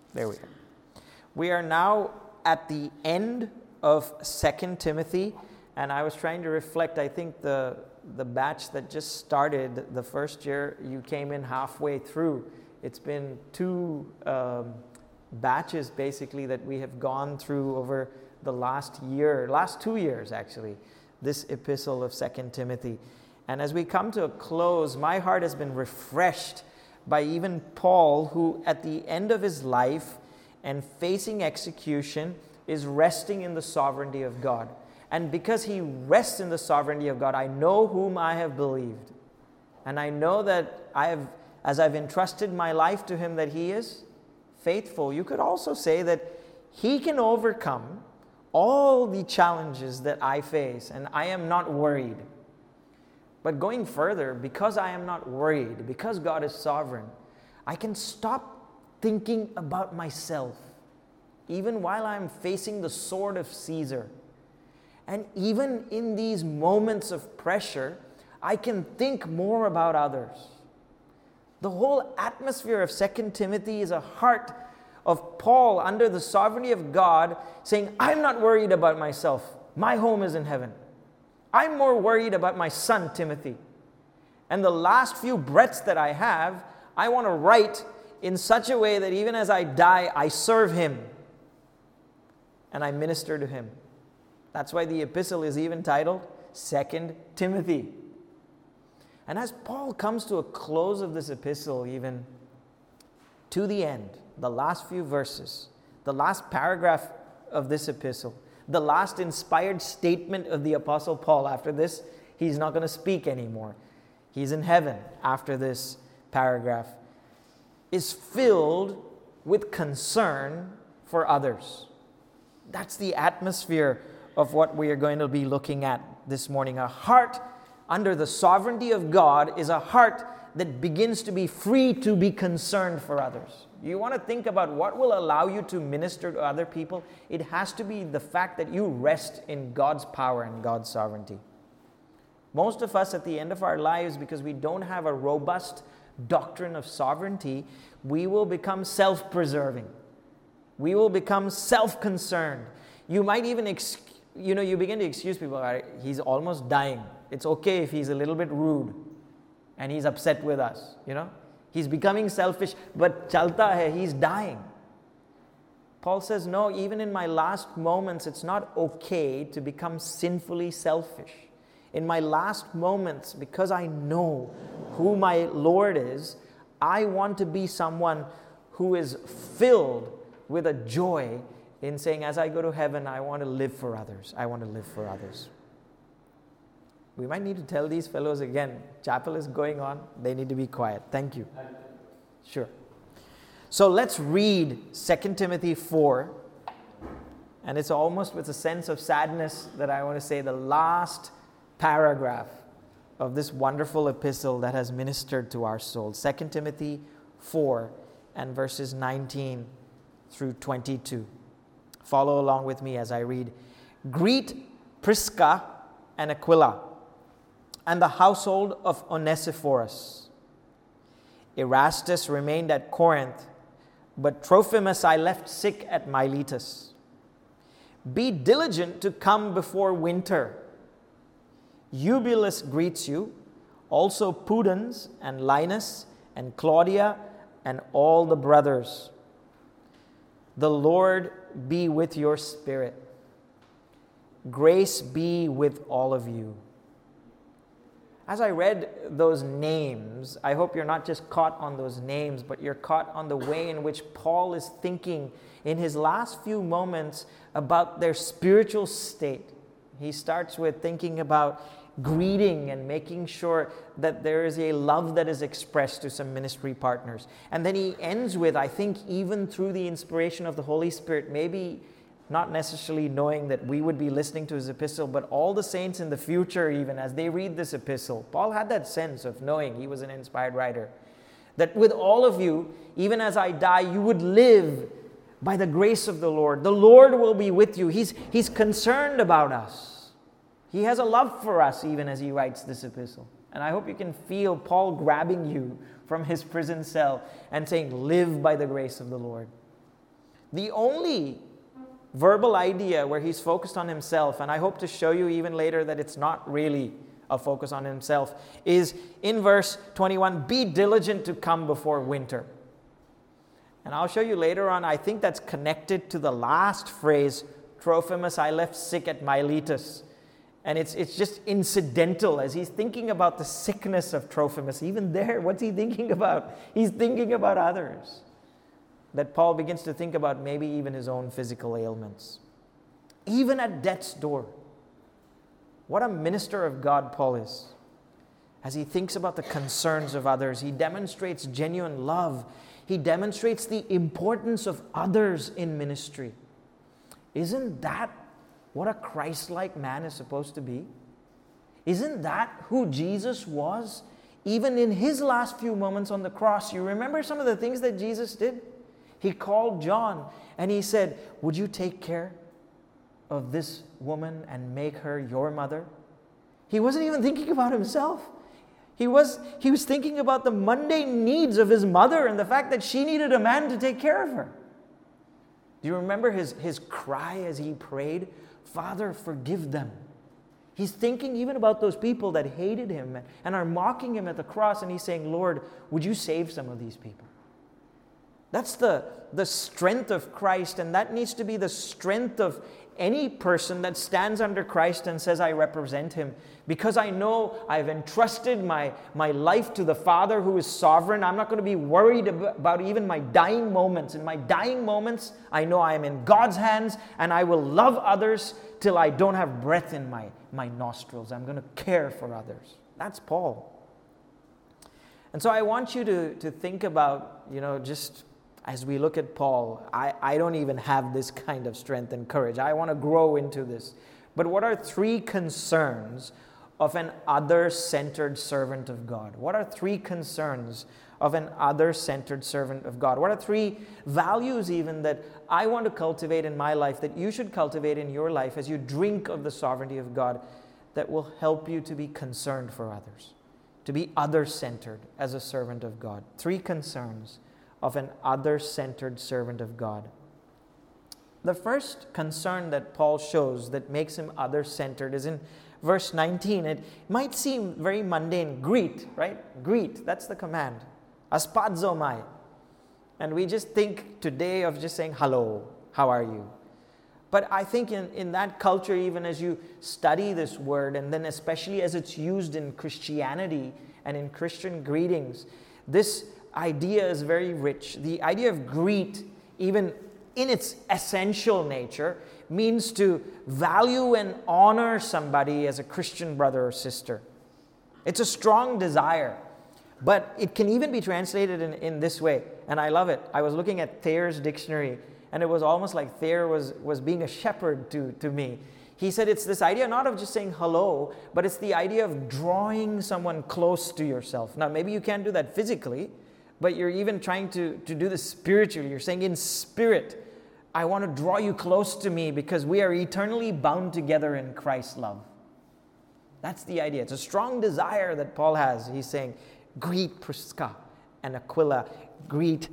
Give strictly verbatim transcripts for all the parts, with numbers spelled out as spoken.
There we go. We are now at the end of Second Timothy, and I was trying to reflect, I think the the batch that just started the first year, you came in halfway through. It's been two um, batches basically that we have gone through over the last year, last two years actually, this epistle of Second Timothy. And as we come to a close, my heart has been refreshed by even Paul, who at the end of his life and facing execution is resting in the sovereignty of God. And because he rests in the sovereignty of God, I know whom I have believed. And I know that I have, as I've entrusted my life to him, that he is faithful. You could also say that he can overcome all the challenges that I face, and I am not worried. But going further, because I am not worried, because God is sovereign, I can stop thinking about myself, even while I'm facing the sword of Caesar. And even in these moments of pressure, I can think more about others. The whole atmosphere of Second Timothy is a heart of Paul under the sovereignty of God saying, I'm not worried about myself. My home is in heaven. I'm more worried about my son, Timothy. And the last few breaths that I have, I want to write in such a way that even as I die, I serve him and I minister to him. That's why the epistle is even titled Second Timothy. And as Paul comes to a close of this epistle, even to the end, the last few verses, the last paragraph of this epistle, the last inspired statement of the Apostle Paul. After this, he's not going to speak anymore. He's in heaven after this paragraph, is filled with concern for others. That's the atmosphere of what we are going to be looking at this morning. A heart under the sovereignty of God is a heart that begins to be free to be concerned for others. You want to think about what will allow you to minister to other people? It has to be the fact that you rest in God's power and God's sovereignty. Most of us at the end of our lives, because we don't have a robust doctrine of sovereignty, we will become self-preserving. We will become self-concerned. You might even excuse You know, you begin to excuse people. He's almost dying. It's okay if he's a little bit rude and he's upset with us, you know. He's becoming selfish, but chalta hai, he's dying. Paul says, no, even in my last moments, it's not okay to become sinfully selfish. In my last moments, because I know who my Lord is, I want to be someone who is filled with a joy in saying, as I go to heaven, I want to live for others. I want to live for others. We might need to tell these fellows again, chapel is going on. They need to be quiet. Thank you. Sure. So let's read Second Timothy four. And it's almost with a sense of sadness that I want to say the last paragraph of this wonderful epistle that has ministered to our souls. Second Timothy four and verses nineteen through twenty-two. Follow along with me as I read. Greet Prisca and Aquila and the household of Onesiphorus. Erastus remained at Corinth, but Trophimus I left sick at Miletus. Be diligent to come before winter. Eubulus greets you, also Pudens and Linus and Claudia and all the brothers. The Lord be with your spirit. Grace be with all of you. As I read those names, I hope you're not just caught on those names, but you're caught on the way in which Paul is thinking in his last few moments about their spiritual state. He starts with thinking about greeting and making sure that there is a love that is expressed to some ministry partners. And then he ends with, I think, even through the inspiration of the Holy Spirit, maybe not necessarily knowing that we would be listening to his epistle, but all the saints in the future, even as they read this epistle, Paul had that sense of knowing he was an inspired writer, that with all of you, even as I die, you would live by the grace of the Lord. The Lord will be with you. He's, he's concerned about us. He has a love for us even as he writes this epistle. And I hope you can feel Paul grabbing you from his prison cell and saying, live by the grace of the Lord. The only verbal idea where he's focused on himself, and I hope to show you even later that it's not really a focus on himself, is in verse twenty-one, be diligent to come before winter. And I'll show you later on, I think that's connected to the last phrase, Trophimus I left sick at Miletus. And it's it's just incidental as he's thinking about the sickness of Trophimus. Even there, what's he thinking about? He's thinking about others. That Paul begins to think about maybe even his own physical ailments. Even at death's door. What a minister of God Paul is. As he thinks about the concerns of others, he demonstrates genuine love. He demonstrates the importance of others in ministry. Isn't that what a Christ-like man is supposed to be? Isn't that who Jesus was? Even in his last few moments on the cross, you remember some of the things that Jesus did? He called John and he said, would you take care of this woman and make her your mother? He wasn't even thinking about himself. He was, he was thinking about the mundane needs of his mother and the fact that she needed a man to take care of her. Do you remember his, his cry as he prayed? Father, forgive them. He's thinking even about those people that hated him and are mocking him at the cross, and he's saying, Lord, would you save some of these people? That's the, the strength of Christ, and that needs to be the strength of any person that stands under Christ and says, I represent him. Because I know I've entrusted my, my life to the Father who is sovereign. I'm not going to be worried about even my dying moments. In my dying moments, I know I am in God's hands, and I will love others till I don't have breath in my, my nostrils. I'm going to care for others. That's Paul. And so I want you to, to think about, you know, just as we look at Paul, I, I don't even have this kind of strength and courage. I want to grow into this. But what are three concerns of an other-centered servant of God? What are three concerns of an other-centered servant of God? What are three values even that I want to cultivate in my life, that you should cultivate in your life as you drink of the sovereignty of God, that will help you to be concerned for others, to be other-centered as a servant of God? Three concerns of an other-centered servant of God. The first concern that Paul shows that makes him other-centered is in verse nineteen. It might seem very mundane. Greet, right? Greet, that's the command. Aspazomai. And we just think today of just saying, hello, how are you? But I think in, in that culture, even as you study this word, and then especially as it's used in Christianity and in Christian greetings, this idea is very rich. The idea of greet, even in its essential nature, means to value and honor somebody as a Christian brother or sister. It's a strong desire, but it can even be translated in, in this way, and I love it. I was looking at Thayer's dictionary, and it was almost like Thayer was, was being a shepherd to, to me. He said it's this idea not of just saying hello, but it's the idea of drawing someone close to yourself. Now, maybe you can't do that physically, but you're even trying to, to do this spiritually. You're saying in spirit, I want to draw you close to me because we are eternally bound together in Christ's love. That's the idea. It's a strong desire that Paul has. He's saying, greet Prisca and Aquila. Greet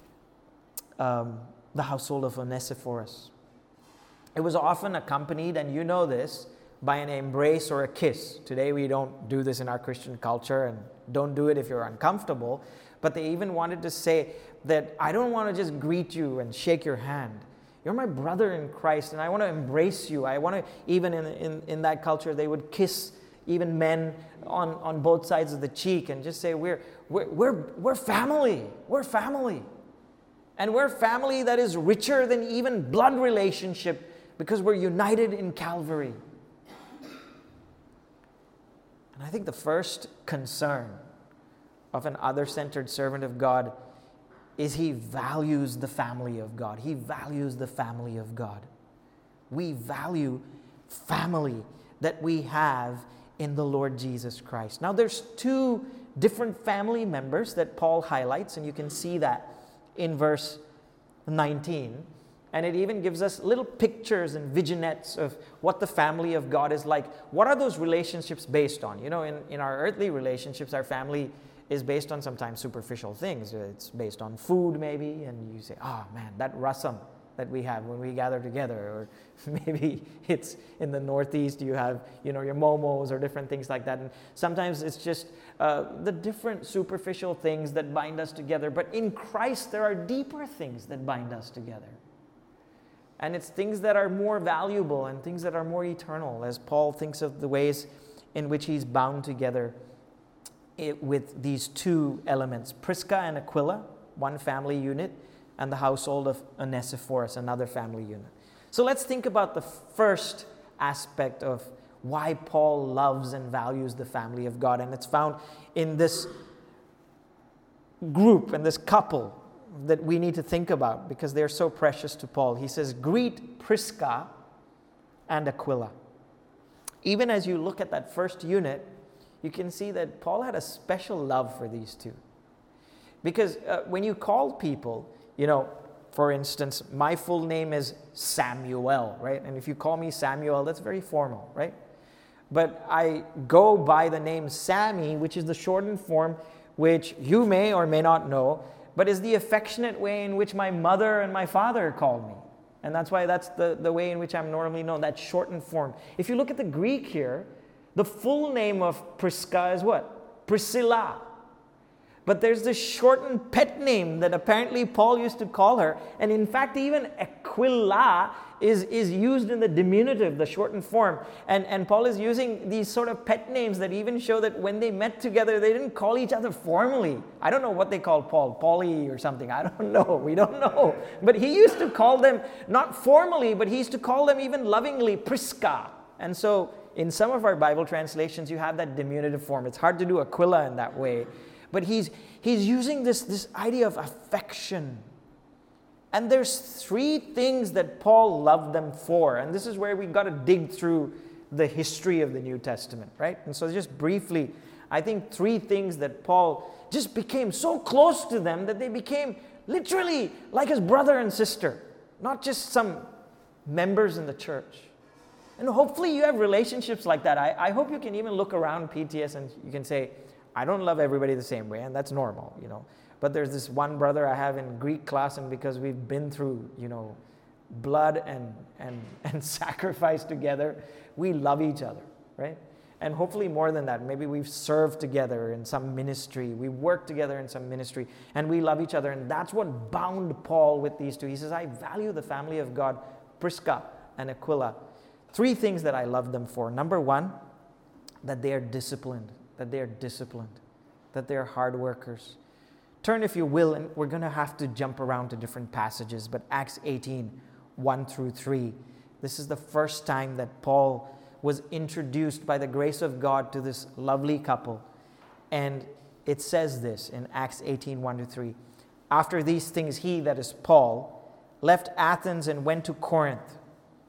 um, the household of Onesiphorus. It was often accompanied, and you know this, by an embrace or a kiss. Today we don't do this in our Christian culture, and don't do it if you're uncomfortable. But they even wanted to say that I don't want to just greet you and shake your hand. You're my brother in Christ, and I want to embrace you. I want to, even in, in, in that culture, they would kiss even men on, on both sides of the cheek and just say, we're, we're, we're, we're family. We're family. And we're family that is richer than even blood relationship because we're united in Calvary. And I think the first concern of an other-centered servant of God is he values the family of God. He values the family of God. We value family that we have in the Lord Jesus Christ. Now there's two different family members that Paul highlights, and you can see that in verse nineteen. And it even gives us little pictures and vignettes of what the family of God is like. What are those relationships based on? You know, in, in our earthly relationships, our family is based on sometimes superficial things. It's based on food maybe, and you say, oh man, that rasam, that we have when we gather together. Or maybe it's in the Northeast, you have, you know, your momos or different things like that. And sometimes it's just uh, the different superficial things that bind us together. But in Christ, there are deeper things that bind us together. And it's things that are more valuable and things that are more eternal, as Paul thinks of the ways in which he's bound together it, with these two elements, Prisca and Aquila, one family unit, and the household of Onesiphorus, another family unit. So let's think about the first aspect of why Paul loves and values the family of God. And it's found in this group and this couple that we need to think about because they're so precious to Paul. He says, greet Prisca and Aquila. Even as you look at that first unit, you can see that Paul had a special love for these two. Because uh, when you call people, you know, for instance, my full name is Samuel, right? And if you call me Samuel, that's very formal, right? But I go by the name Sammy, which is the shortened form, which you may or may not know, but is the affectionate way in which my mother and my father called me. And that's why that's the, the way in which I'm normally known, that shortened form. If you look at the Greek here, the full name of Prisca is what? Priscilla. But there's this shortened pet name that apparently Paul used to call her. And in fact, even Aquila is, is used in the diminutive, the shortened form. And, and Paul is using these sort of pet names that even show that when they met together, they didn't call each other formally. I don't know what they called Paul, Paulie or something. I don't know. We don't know. But he used to call them, not formally, but he used to call them even lovingly, Prisca. And so in some of our Bible translations, you have that diminutive form. It's hard to do Aquila in that way. But he's he's using this, this idea of affection. And there's three things that Paul loved them for. And this is where we got to dig through the history of the New Testament, right? And so just briefly, I think three things that Paul just became so close to them that they became literally like his brother and sister, not just some members in the church. And hopefully you have relationships like that. I, I hope you can even look around P T S and you can say, I don't love everybody the same way, and that's normal, you know. But there's this one brother I have in Greek class, and because we've been through, you know, blood and and and sacrifice together, we love each other, right? And hopefully more than that, maybe we've served together in some ministry, we worked together in some ministry, and we love each other, and that's what bound Paul with these two. He says, I value the family of God, Prisca and Aquila. Three things that I love them for. Number one, that they are disciplined. that they are disciplined, that they are hard workers. Turn, if you will, and we're going to have to jump around to different passages, but Acts eighteen, one through three. This is the first time that Paul was introduced by the grace of God to this lovely couple. And it says this in Acts eighteen, one to three. After these things, he, that is Paul, left Athens and went to Corinth.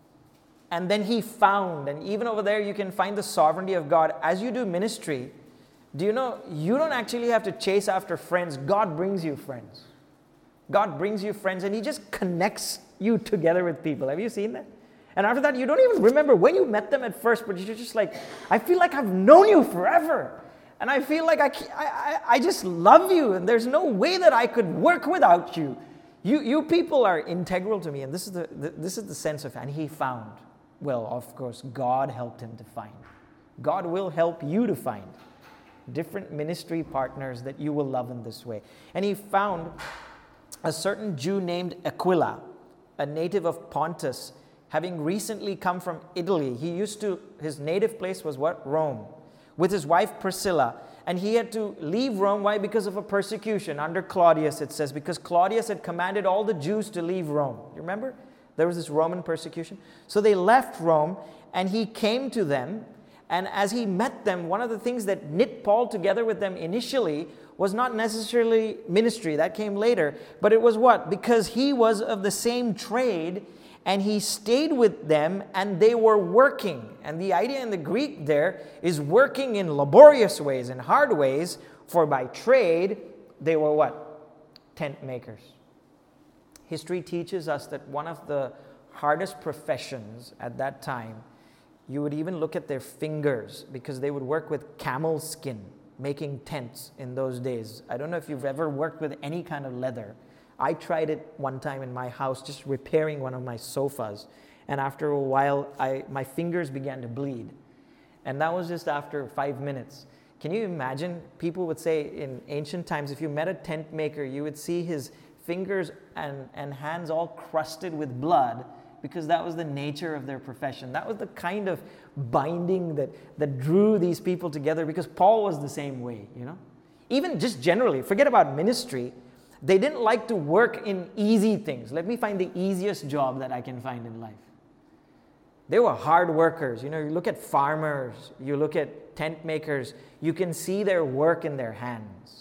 And then he found, and even over there you can find the sovereignty of God. As you do ministry, do you know, you don't actually have to chase after friends. God brings you friends. God brings you friends and he just connects you together with people. Have you seen that? And after that, you don't even remember when you met them at first, but you're just like, I feel like I've known you forever. And I feel like I, I, I just love you and there's no way that I could work without you. You, you people are integral to me. And this is the, the this is the sense of, and he found. Well, of course, God helped him to find. God will help you to find different ministry partners that you will love in this way. And he found a certain Jew named Aquila, a native of Pontus, having recently come from Italy. He used to, his native place was what? Rome. With his wife Priscilla. And he had to leave Rome. Why? Because of a persecution under Claudius, it says. Because Claudius had commanded all the Jews to leave Rome. You remember? There was this Roman persecution. So they left Rome and he came to them. And as he met them, one of the things that knit Paul together with them initially was not necessarily ministry. That came later. But it was what? Because he was of the same trade and he stayed with them and they were working. And the idea in the Greek there is working in laborious ways, in hard ways. For by trade, they were what? Tent makers. History teaches us that one of the hardest professions at that time, you would even look at their fingers because they would work with camel skin, making tents in those days. I don't know if you've ever worked with any kind of leather. I tried it one time in my house, just repairing one of my sofas. And after a while, I, my fingers began to bleed. And that was just after five minutes. Can you imagine? People would say in ancient times, if you met a tent maker, you would see his fingers and, and hands all crusted with blood, because that was the nature of their profession. That was the kind of binding that, that drew these people together, because Paul was the same way, you know. Even just generally, forget about ministry, they didn't like to work in easy things. Let me find the easiest job that I can find in life. They were hard workers. You know, you look at farmers, you look at tent makers, you can see their work in their hands.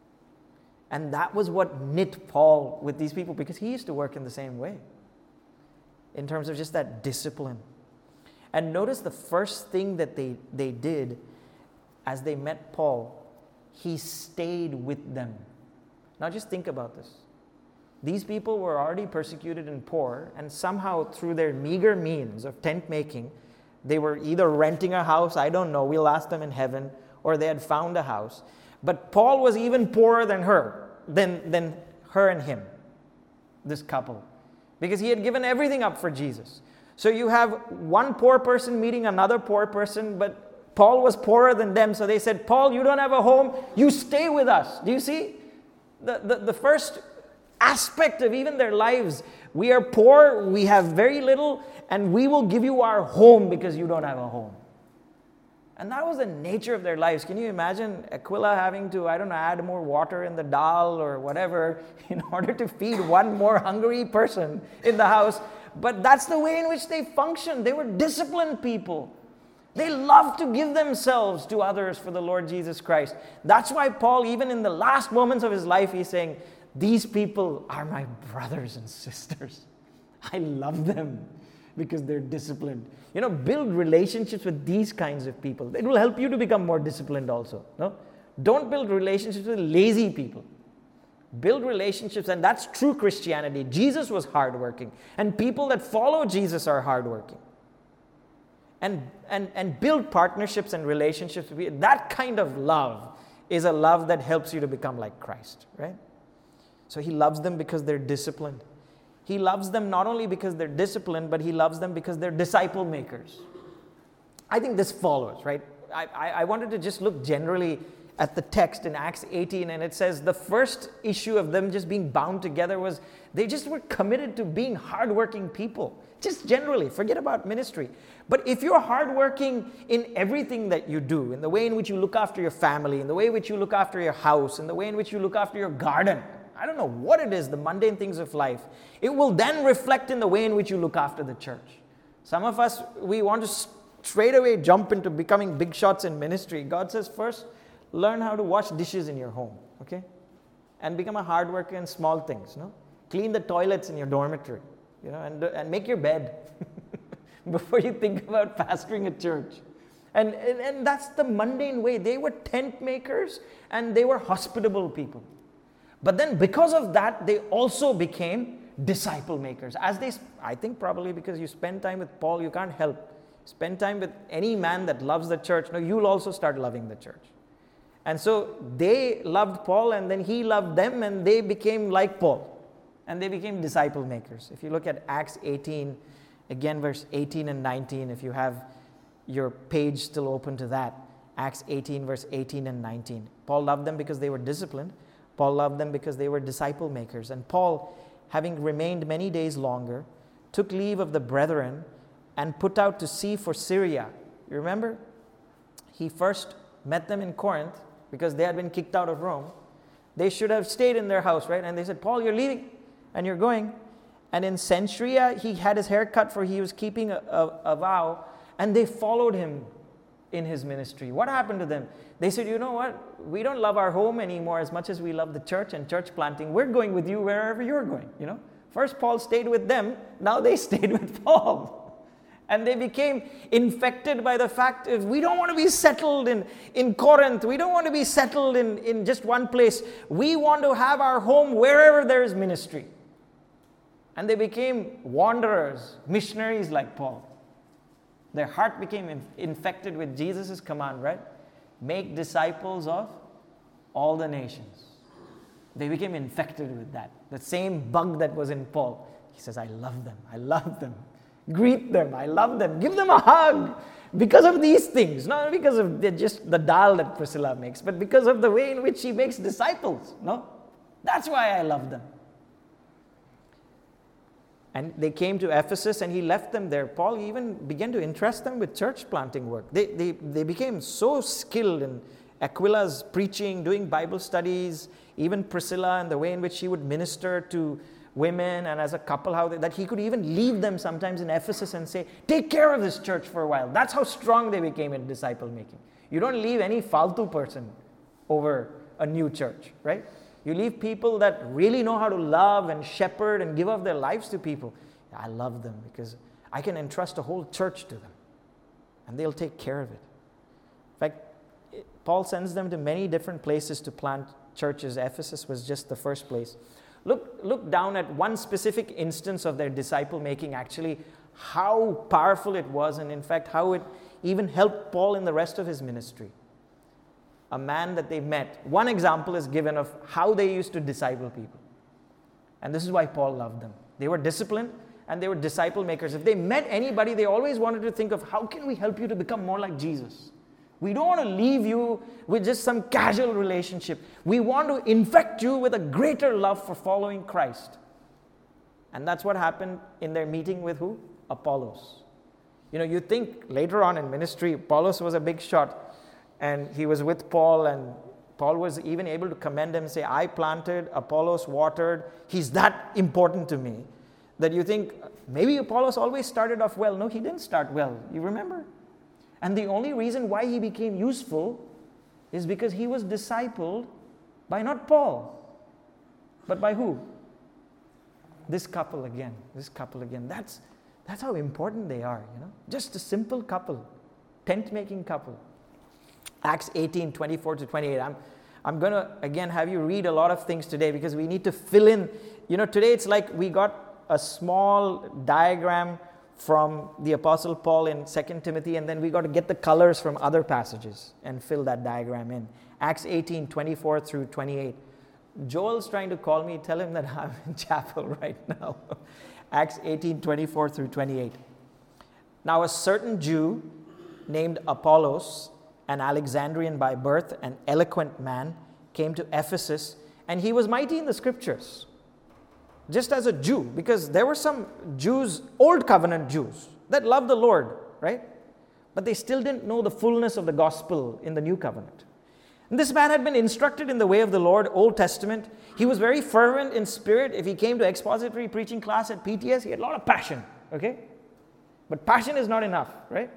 And that was what knit Paul with these people, because he used to work in the same way in terms of just that discipline. And notice the first thing that they, they did as they met Paul, he stayed with them. Now just think about this. These people were already persecuted and poor, and somehow through their meager means of tent making, they were either renting a house, I don't know, we'll ask them in heaven, or they had found a house. But Paul was even poorer than her, than, than her and him, this couple, because he had given everything up for Jesus. So you have one poor person meeting another poor person, but Paul was poorer than them, so they said, Paul, you don't have a home, you stay with us. Do you see? The, the, the first aspect of even their lives, we are poor, we have very little, and we will give you our home because you don't have a home. And that was the nature of their lives. Can you imagine Aquila having to, I don't know, add more water in the dal or whatever in order to feed one more hungry person in the house? But that's the way in which they functioned. They were disciplined people. They loved to give themselves to others for the Lord Jesus Christ. That's why Paul, even in the last moments of his life, he's saying, these people are my brothers and sisters. I love them because they're disciplined. You know, build relationships with these kinds of people. It will help you to become more disciplined also. No? Don't build relationships with lazy people. Build relationships, and that's true Christianity. Jesus was hardworking, and people that follow Jesus are hardworking. And, and, and build partnerships and relationships. That kind of love is a love that helps you to become like Christ, right? So he loves them because they're disciplined. He loves them not only because they're disciplined, but he loves them because they're disciple makers. I think this follows, right? I, I, I wanted to just look generally at the text in Acts eighteen, and it says the first issue of them just being bound together was they just were committed to being hardworking people. Just generally, forget about ministry. But if you're hardworking in everything that you do, in the way in which you look after your family, in the way in which you look after your house, in the way in which you look after your garden, I don't know what it is, the mundane things of life, it will then reflect in the way in which you look after the church. Some of us, we want to straight away jump into becoming big shots in ministry. God says, first, learn how to wash dishes in your home, okay? And become a hard worker in small things, no? Clean the toilets in your dormitory, you know, and, and make your bed before you think about pastoring a church. And, and, and that's the mundane way. They were tent makers and they were hospitable people. But then because of that, they also became disciple makers. As they, I think probably because you spend time with Paul, you can't help. Spend time with any man that loves the church. No, you'll also start loving the church. And so they loved Paul, and then he loved them, and they became like Paul. And they became disciple makers. If you look at Acts eighteen, again verse eighteen and nineteen, if you have your page still open to that, Acts eighteen verse eighteen and nineteen. Paul loved them because they were disciplined. Paul loved them because they were disciple makers. And Paul, having remained many days longer, took leave of the brethren and put out to sea for Syria. You remember? He first met them in Corinth because they had been kicked out of Rome. They should have stayed in their house, right? And they said, Paul, you're leaving and you're going. And in Cenchrea, he had his hair cut, for he was keeping a, a, a vow. And they followed him in his ministry. What happened to them? They said, you know what? We don't love our home anymore as much as we love the church and church planting. We're going with you wherever you're going, you know. First Paul stayed with them. Now they stayed with Paul. And they became infected by the fact of we don't want to be settled in, in Corinth. We don't want to be settled in, in just one place. We want to have our home wherever there is ministry. And they became wanderers, missionaries like Paul. Their heart became in, infected with Jesus' command, right? Make disciples of all the nations. They became infected with that. The same bug that was in Paul. He says, I love them. I love them. Greet them. I love them. Give them a hug. Because of these things. Not because of the, just the dal that Priscilla makes, but because of the way in which she makes disciples. No? That's why I love them. And they came to Ephesus and he left them there. Paul even began to entrust them with church planting work. They, they, they became so skilled in Aquila's preaching, doing Bible studies, even Priscilla and the way in which she would minister to women and as a couple, how they, that he could even leave them sometimes in Ephesus and say, take care of this church for a while. That's how strong they became in disciple making. You don't leave any faltu person over a new church, right? You leave people that really know how to love and shepherd and give up their lives to people. I love them because I can entrust a whole church to them and they'll take care of it. In fact, Paul sends them to many different places to plant churches. Ephesus was just the first place. Look, look down at one specific instance of their disciple making, actually, how powerful it was, and in fact, how it even helped Paul in the rest of his ministry. A man that they met. One example is given of how they used to disciple people. And this is why Paul loved them. They were disciplined and they were disciple makers. If they met anybody, they always wanted to think of how can we help you to become more like Jesus? We don't want to leave you with just some casual relationship. We want to infect you with a greater love for following Christ. And that's what happened in their meeting with who? Apollos. You know, you think later on in ministry, Apollos was a big shot. And he was with Paul, and Paul was even able to commend him and say, I planted, Apollos watered. He's that important to me. That you think, maybe Apollos always started off well. No, he didn't start well. You remember? And the only reason why he became useful is because he was discipled by not Paul, but by who? This couple again. This couple again. That's, that's how important they are, you know. Just a simple couple. Tent-making couple. Acts eighteen, twenty-four to twenty-eight. I'm, I'm going to, again, have you read a lot of things today because we need to fill in. You know, today it's like we got a small diagram from the Apostle Paul in Second Timothy, and then we got to get the colors from other passages and fill that diagram in. Acts eighteen, twenty-four through twenty-eight. Joel's trying to call me. Tell him that I'm in chapel right now. Acts eighteen, twenty-four through twenty-eight. Now a certain Jew named Apollos, an Alexandrian by birth, an eloquent man, came to Ephesus, and he was mighty in the scriptures. Just as a Jew, because there were some Jews, old covenant Jews, that loved the Lord, right? But they still didn't know the fullness of the gospel in the new covenant. And this man had been instructed in the way of the Lord, Old Testament. He was very fervent in spirit. If he came to expository preaching class at P T S, he had a lot of passion, okay? But passion is not enough, right?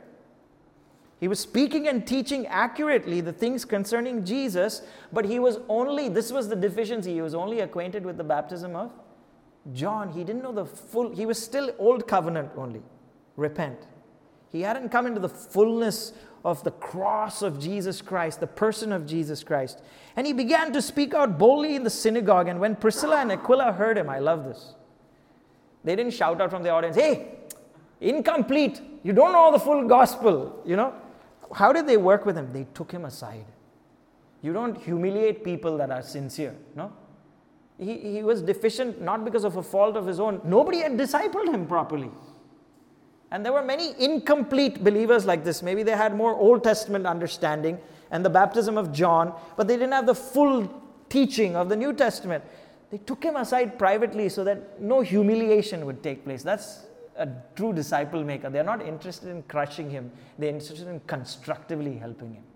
He was speaking and teaching accurately the things concerning Jesus, but he was only, this was the deficiency, he was only acquainted with the baptism of John. He didn't know the full, he was still old covenant only. Repent. He hadn't come into the fullness of the cross of Jesus Christ, the person of Jesus Christ. And he began to speak out boldly in the synagogue, and when Priscilla and Aquila heard him, I love this. They didn't shout out from the audience, hey, incomplete, you don't know the full gospel, you know. How did they work with him? They took him aside. You don't humiliate people that are sincere, no? He, he was deficient not because of a fault of his own. Nobody had discipled him properly. And there were many incomplete believers like this. Maybe they had more Old Testament understanding and the baptism of John, but they didn't have the full teaching of the New Testament. They took him aside privately so that no humiliation would take place. That's a true disciple maker. They're not interested in crushing him. They're interested in constructively helping him.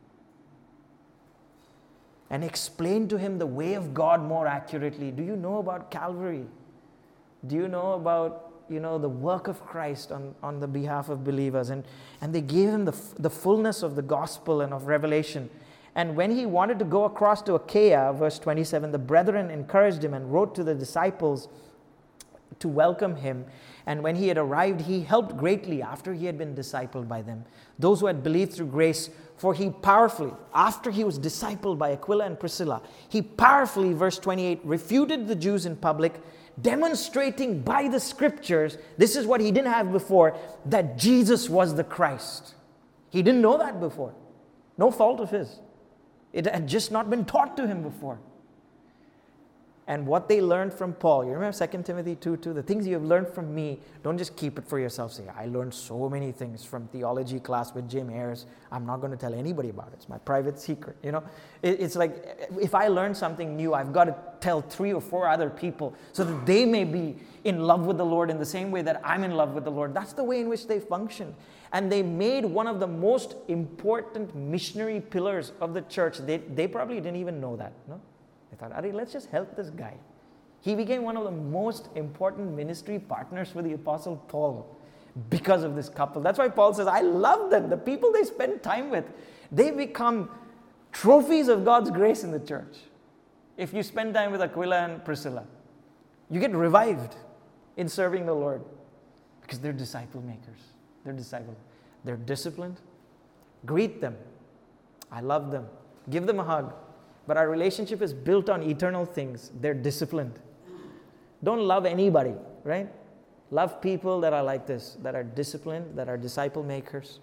And explain to him the way of God more accurately. Do you know about Calvary? Do you know about, you know, the work of Christ on, on the behalf of believers? And, and they gave him the, the fullness of the gospel and of revelation. And when he wanted to go across to Achaia, verse twenty-seven, the brethren encouraged him and wrote to the disciples to welcome him. And when he had arrived, he helped greatly after he had been discipled by them, those who had believed through grace. For he powerfully, after he was discipled by Aquila and Priscilla, he powerfully, verse twenty-eight, refuted the Jews in public, demonstrating by the scriptures, this is what he didn't have before, that Jesus was the Christ. He didn't know that before. No fault of his. It had just not been taught to him before. And what they learned from Paul, you remember Second Timothy two two, the things you have learned from me, don't just keep it for yourself. Say, I learned so many things from theology class with Jim Ayers. I'm not going to tell anybody about it. It's my private secret. You know, it, it's like if I learn something new, I've got to tell three or four other people so that they may be in love with the Lord in the same way that I'm in love with the Lord. That's the way in which they function. And they made one of the most important missionary pillars of the church. They, they probably didn't even know that, no? I thought, Ari, let's just help this guy. He became one of the most important ministry partners for the Apostle Paul because of this couple. That's why Paul says, I love them. The people they spend time with, they become trophies of God's grace in the church. If you spend time with Aquila and Priscilla, you get revived in serving the Lord because they're disciple makers. They're disciples. They're disciplined. Greet them. I love them. Give them a hug. But our relationship is built on eternal things. They're disciplined. Don't love anybody, right? Love people that are like this, that are disciplined, that are disciple makers.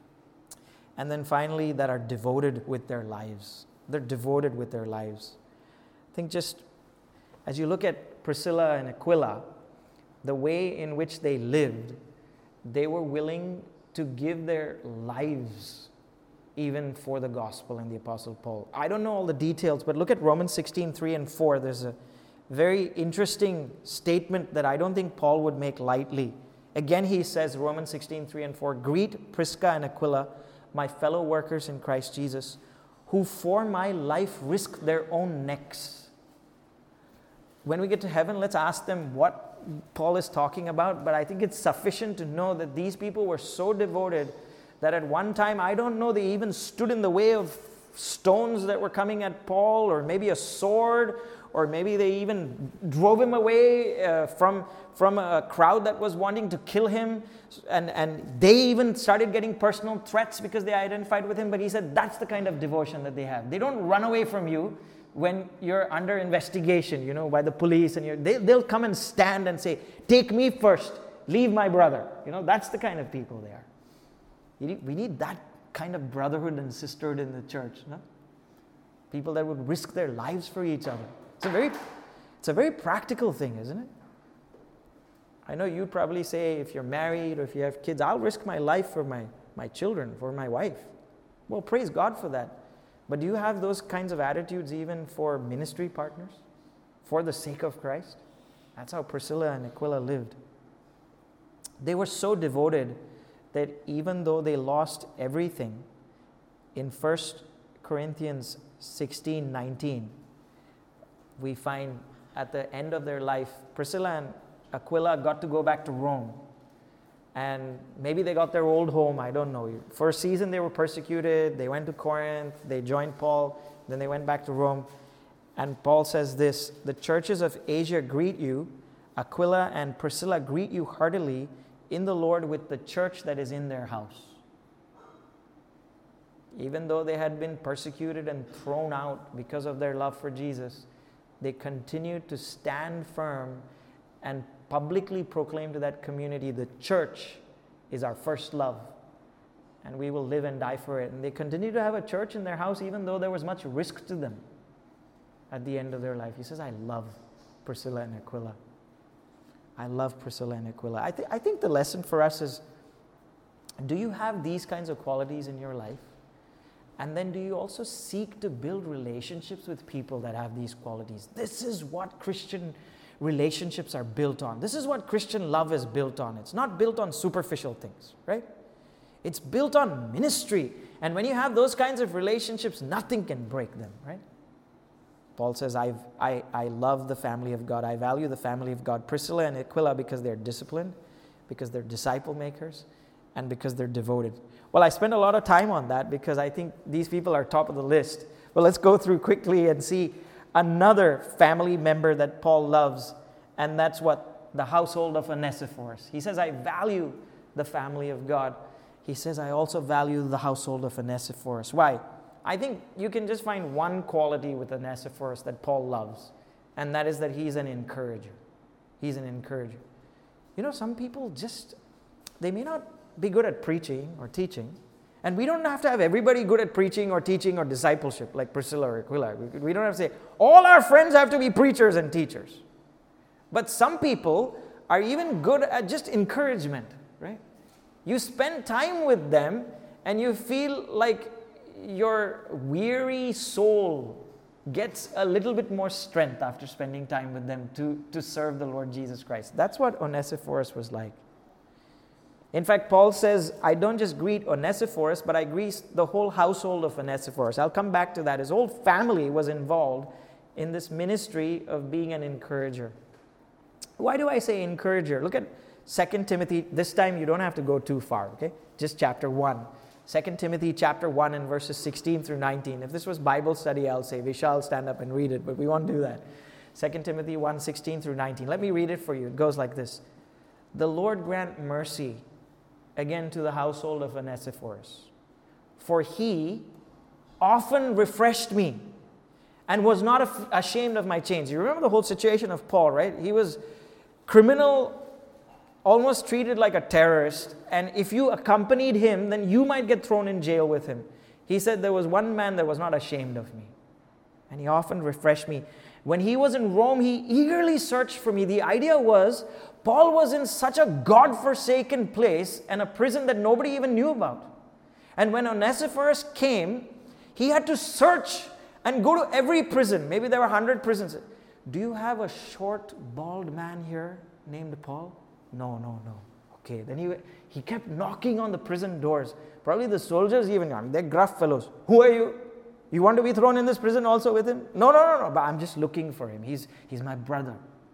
And then finally, that are devoted with their lives. They're devoted with their lives. I think just as you look at Priscilla and Aquila, the way in which they lived, they were willing to give their lives even for the gospel and the Apostle Paul. I don't know all the details, but look at Romans sixteen, three and four. There's a very interesting statement that I don't think Paul would make lightly. Again, he says, Romans sixteen, three and four, greet Prisca and Aquila, my fellow workers in Christ Jesus, who for my life risked their own necks. When we get to heaven, let's ask them what Paul is talking about, but I think it's sufficient to know that these people were so devoted that at one time, I don't know, they even stood in the way of stones that were coming at Paul, or maybe a sword, or maybe they even drove him away uh, from, from a crowd that was wanting to kill him. And, and they even started getting personal threats because they identified with him. But he said that's the kind of devotion that they have. They don't run away from you when you're under investigation, you know, by the police. And you're, they, they'll come and stand and say, take me first, leave my brother. You know, that's the kind of people they are. We need that kind of brotherhood and sisterhood in the church. No? People that would risk their lives for each other. It's a very, it's a very practical thing, isn't it? I know you'd probably say, if you're married or if you have kids, I'll risk my life for my, my children, for my wife. Well, praise God for that. But do you have those kinds of attitudes even for ministry partners? For the sake of Christ? That's how Priscilla and Aquila lived. They were so devoted that even though they lost everything, in First Corinthians sixteen nineteen, we find at the end of their life, Priscilla and Aquila got to go back to Rome. And maybe they got their old home, I don't know. For a season they were persecuted, they went to Corinth, they joined Paul, then they went back to Rome. And Paul says this, the churches of Asia greet you, Aquila and Priscilla greet you heartily in the Lord with the church that is in their house. Even though they had been persecuted and thrown out because of their love for Jesus, they continued to stand firm and publicly proclaim to that community, the church is our first love, and we will live and die for it. And they continued to have a church in their house even though there was much risk to them at the end of their life. He says, I love Priscilla and Aquila. I love Priscilla and Aquila. I, th- I think the lesson for us is, do you have these kinds of qualities in your life? And then do you also seek to build relationships with people that have these qualities? This is what Christian relationships are built on. This is what Christian love is built on. It's not built on superficial things, right? It's built on ministry. And when you have those kinds of relationships, nothing can break them, right? Paul says, I've, I, I love the family of God. I value the family of God. Priscilla and Aquila because they're disciplined, because they're disciple makers, and because they're devoted. Well, I spend a lot of time on that because I think these people are top of the list. Well, let's go through quickly and see another family member that Paul loves, and that's what the household of Onesiphorus. He says, I value the family of God. He says, I also value the household of Onesiphorus. Why? I think you can just find one quality with Onesiphorus that Paul loves, and that is that he's an encourager. He's an encourager. You know, some people just, they may not be good at preaching or teaching, And we don't have to have everybody good at preaching or teaching or discipleship like Priscilla or Aquila. We don't have to say, all our friends have to be preachers and teachers. But some people are even good at just encouragement, right? You spend time with them and you feel like your weary soul gets a little bit more strength after spending time with them to, to serve the Lord Jesus Christ. That's what Onesiphorus was like. In fact, Paul says, I don't just greet Onesiphorus, but I greet the whole household of Onesiphorus. I'll come back to that. His whole family was involved in this ministry of being an encourager. Why do I say encourager? Look at Second Timothy. This time you don't have to go too far, okay? Just chapter one. Second Timothy chapter one and verses sixteen through nineteen. If this was Bible study, I'll say, we shall stand up and read it, but we won't do that. Second Timothy one, sixteen through nineteen. Let me read it for you. It goes like this. The Lord grant mercy again to the household of Onesiphorus, for he often refreshed me and was not af- ashamed of my chains. You remember the whole situation of Paul, right? He was criminal, almost treated like a terrorist, and if you accompanied him, then you might get thrown in jail with him. He said there was one man that was not ashamed of me, and he often refreshed me. When he was in Rome, he eagerly searched for me. The idea was, Paul was in such a God-forsaken place and a prison that nobody even knew about. And when Onesiphorus came, he had to search and go to every prison. Maybe there were one hundred prisons. Do you have a short, bald man here named Paul? No, no, no. Okay, then he, he kept knocking on the prison doors. Probably the soldiers even, I mean, they're gruff fellows. Who are you? You want to be thrown in this prison also with him? No, no, no, no, but I'm just looking for him. He's, he's my brother.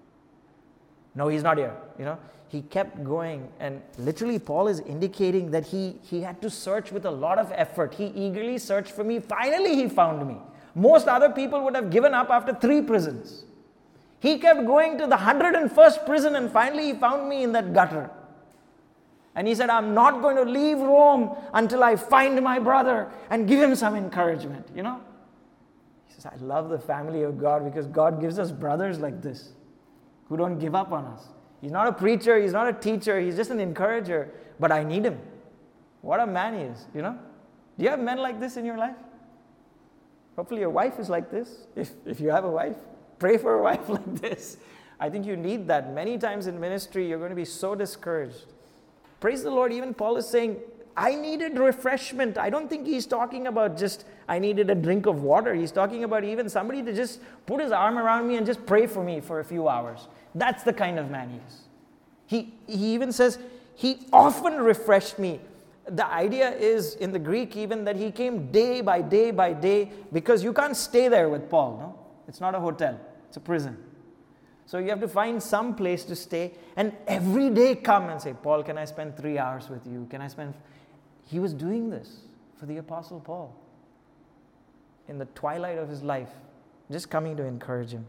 No, he's not here. You know, he kept going, and literally Paul is indicating that he, he had to search with a lot of effort. He eagerly searched for me. Finally, he found me. Most other people would have given up after three prisons. He kept going to the one hundred first prison, and finally he found me in that gutter. And he said, I'm not going to leave Rome until I find my brother and give him some encouragement, you know. He says, I love the family of God because God gives us brothers like this who don't give up on us. He's not a preacher, he's not a teacher, he's just an encourager, but I need him. What a man he is, you know. Do you have men like this in your life? Hopefully your wife is like this. If, if you have a wife, pray for a wife like this. I think you need that. Many times in ministry, you're going to be so discouraged. Praise the Lord, even Paul is saying, I needed refreshment. I don't think he's talking about just, I needed a drink of water. He's talking about even somebody to just put his arm around me and just pray for me for a few hours. That's the kind of man he is. He, he even says, he often refreshed me. The idea is, in the Greek even, that he came day by day by day, because you can't stay there with Paul, no? It's not a hotel, it's a prison. So you have to find some place to stay, and every day come and say, Paul, can I spend three hours with you? Can I spend... He was doing this for the Apostle Paul in the twilight of his life, just coming to encourage him.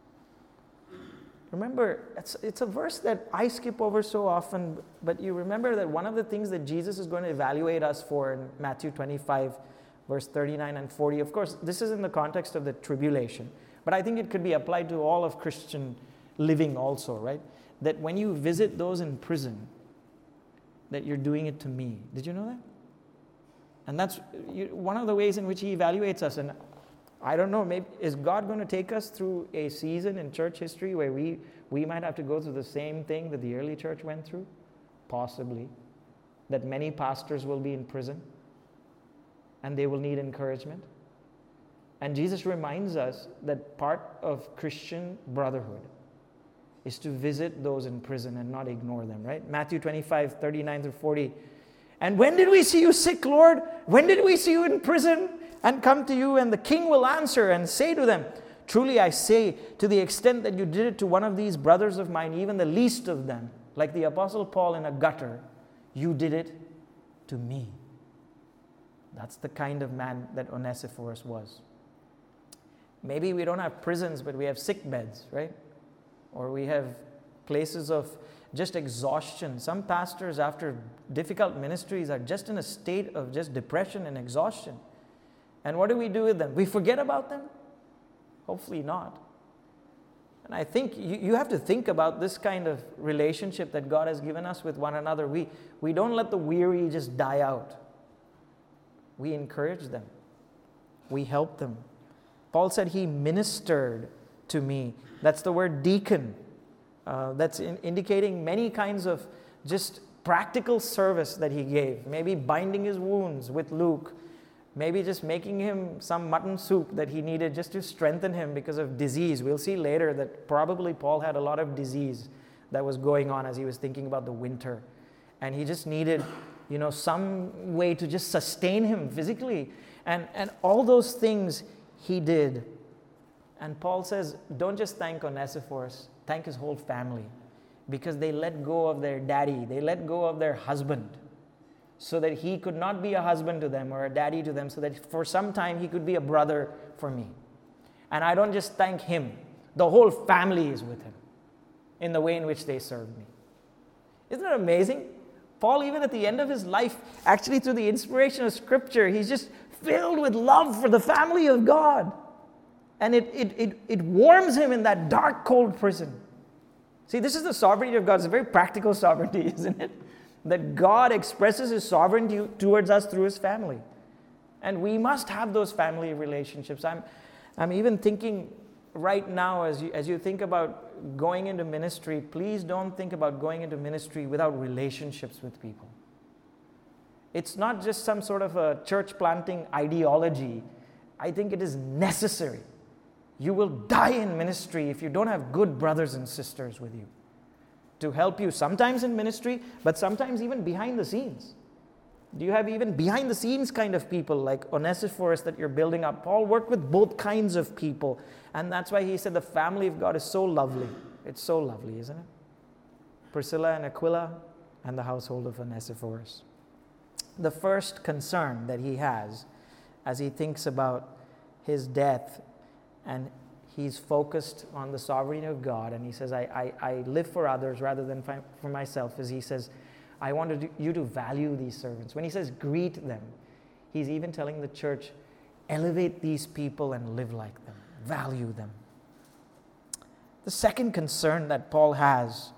Remember, it's, it's a verse that I skip over so often, but you remember that one of the things that Jesus is going to evaluate us for in Matthew twenty-five, verse thirty-nine and forty, of course, this is in the context of the tribulation, but I think it could be applied to all of Christian living also, right? That when you visit those in prison, that you're doing it to me. Did you know that? And that's you, one of the ways in which he evaluates us. And I don't know, maybe is God going to take us through a season in church history where we, we might have to go through the same thing that the early church went through? Possibly. That many pastors will be in prison and they will need encouragement. And Jesus reminds us that part of Christian brotherhood is to visit those in prison and not ignore them, right? Matthew twenty-five, thirty-nine through forty. And when did we see you sick, Lord? When did we see you in prison and come to you? And the king will answer and say to them, truly I say, to the extent that you did it to one of these brothers of mine, even the least of them, like the Apostle Paul in a gutter, you did it to me. That's the kind of man that Onesiphorus was. Maybe we don't have prisons, but we have sick beds, right? Or we have places of just exhaustion. Some pastors, after difficult ministries, are just in a state of just depression and exhaustion. And what do we do with them? We forget about them? Hopefully not. And I think you, you have to think about this kind of relationship that God has given us with one another. We, we don't let the weary just die out. we encouraged them. We helped them. Paul said he ministered to me. That's the word deacon. Uh, that's in indicating many kinds of just practical service that he gave. Maybe binding his wounds with Luke. Maybe just making him some mutton soup that he needed just to strengthen him because of disease. We'll see later that probably Paul had a lot of disease that was going on as he was thinking about the winter. And he just needed, you know, some way to just sustain him physically. And, and all those things he did. And Paul says, don't just thank Onesiphorus, thank his whole family. Because they let go of their daddy. They let go of their husband. So that he could not be a husband to them or a daddy to them. So that for some time he could be a brother for me. And I don't just thank him. The whole family is with him. In the way in which they served me. Isn't it amazing? Paul, even at the end of his life, actually through the inspiration of Scripture, he's just filled with love for the family of God. And it, it, it, it warms him in that dark, cold prison. See, this is the sovereignty of God. It's a very practical sovereignty, isn't it? That God expresses his sovereignty towards us through his family. And we must have those family relationships. I'm, I'm even thinking right now, as you, as you think about going into ministry, please don't think about going into ministry without relationships with people. It's not just some sort of a church planting ideology. I think it is necessary. You will die in ministry if you don't have good brothers and sisters with you to help you, sometimes in ministry, but sometimes even behind the scenes. Do you have even behind the scenes kind of people like Onesiphorus that you're building up? Paul worked with both kinds of people. And that's why he said the family of God is so lovely. It's so lovely, isn't it? Priscilla and Aquila and the household of Onesiphorus. The first concern that he has as he thinks about his death, and he's focused on the sovereignty of God, and he says, I, I, I live for others rather than for myself, as he says, I want you to value these servants. When he says greet them, he's even telling the church, elevate these people and live like them. Value them. The second concern that Paul has,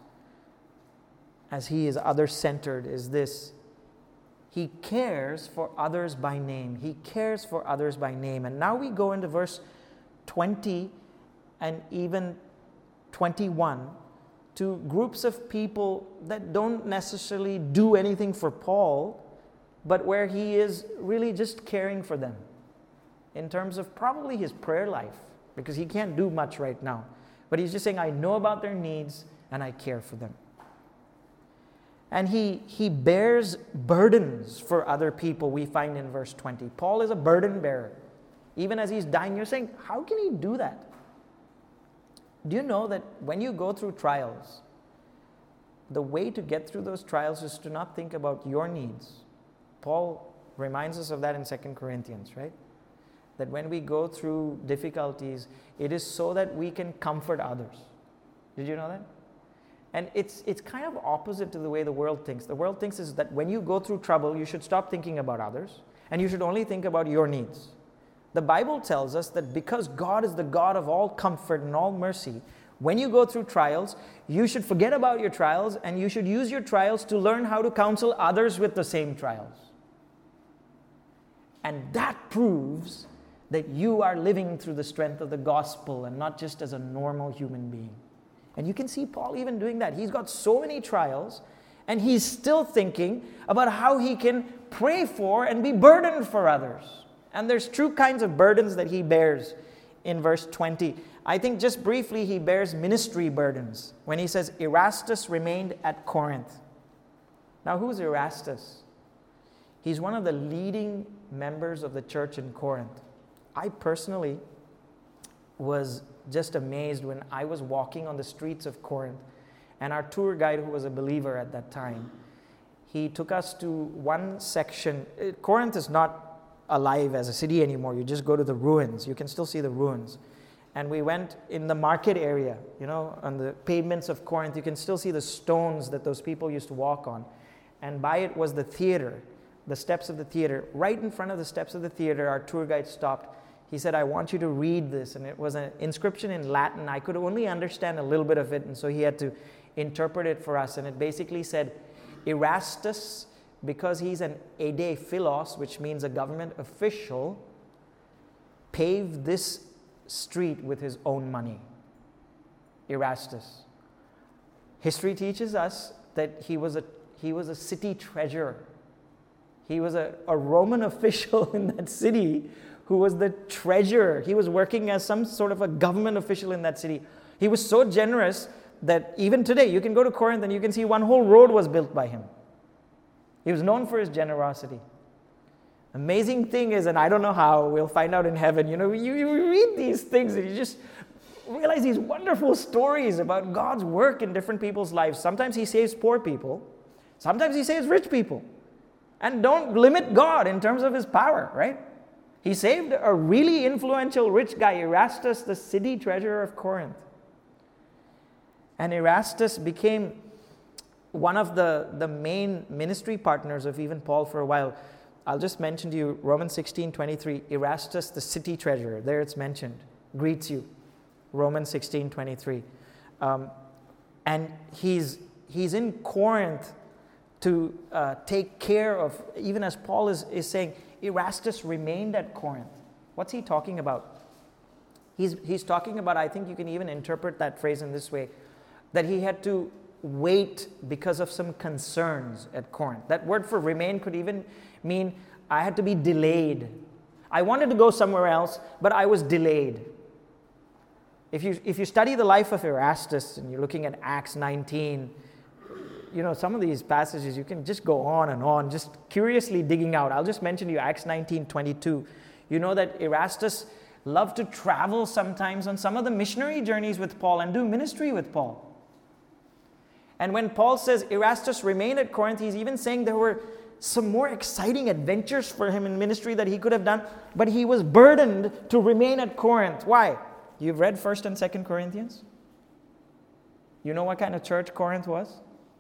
as he is other-centered, is this. He cares for others by name. He cares for others by name. And now we go into verse twenty and even twenty-one to groups of people that don't necessarily do anything for Paul, but where he is really just caring for them in terms of probably his prayer life, because he can't do much right now. But he's just saying, I know about their needs and I care for them. And he, he bears burdens for other people, we find in verse twenty. Paul is a burden bearer. Even as he's dying, you're saying, how can he do that? Do you know that when you go through trials, the way to get through those trials is to not think about your needs? Paul reminds us of that in Second Corinthians, right? That when we go through difficulties, it is so that we can comfort others. Did you know that? And it's it's kind of opposite to the way the world thinks. The world thinks is that when you go through trouble, you should stop thinking about others, and you should only think about your needs. The Bible tells us that because God is the God of all comfort and all mercy, when you go through trials, you should forget about your trials, and you should use your trials to learn how to counsel others with the same trials. And that proves that you are living through the strength of the gospel and not just as a normal human being. And you can see Paul even doing that. He's got so many trials, and he's still thinking about how he can pray for and be burdened for others. And there's two kinds of burdens that he bears in verse twenty. I think just briefly he bears ministry burdens when he says Erastus remained at Corinth. Now, who's Erastus? He's one of the leading members of the church in Corinth. I personally was just amazed when I was walking on the streets of Corinth, and our tour guide, who was a believer at that time, he took us to one section. Corinth is not alive as a city anymore. You just go to the ruins. You can still see the ruins. And we went in the market area, you know, on the pavements of Corinth. You can still see the stones that those people used to walk on. And by it was the theater, the steps of the theater. Right in front of the steps of the theater, our tour guide stopped. He said, I want you to read this. And it was an inscription in Latin. I could only understand a little bit of it, and so he had to interpret it for us. And it basically said, Erastus because he's an aidophilos, which means a government official, paved this street with his own money. Erastus. History teaches us that he was a he was a city treasurer. He was a, a Roman official in that city who was the treasurer. He was working as some sort of a government official in that city. He was so generous that even today, you can go to Corinth and you can see one whole road was built by him. He was known for his generosity. Amazing thing is, and I don't know how, we'll find out in heaven, you know, you, you read these things and you just realize these wonderful stories about God's work in different people's lives. Sometimes he saves poor people. Sometimes he saves rich people. And don't limit God in terms of his power, right? He saved a really influential rich guy, Erastus, the city treasurer of Corinth. And Erastus became one of the, the main ministry partners of even Paul for a while. I'll just mention to you Romans sixteen twenty-three. Erastus, the city treasurer, there it's mentioned, greets you. Romans sixteen twenty-three. Um, and he's, he's in Corinth to uh, take care of, even as Paul is, is saying, Erastus remained at Corinth. What's he talking about? He's, he's talking about, I think you can even interpret that phrase in this way, that he had to wait because of some concerns at Corinth. That word for remain could even mean I had to be delayed. I wanted to go somewhere else, but I was delayed. If you, if you study the life of Erastus and you're looking at Acts nineteen, you know, some of these passages, you can just go on and on, just curiously digging out. I'll just mention to you Acts nineteen twenty-two. You know that Erastus loved to travel sometimes on some of the missionary journeys with Paul and do ministry with Paul. And when Paul says Erastus remained at Corinth, he's even saying there were some more exciting adventures for him in ministry that he could have done, but he was burdened to remain at Corinth. Why? You've read First and Second Corinthians? You know what kind of church Corinth was?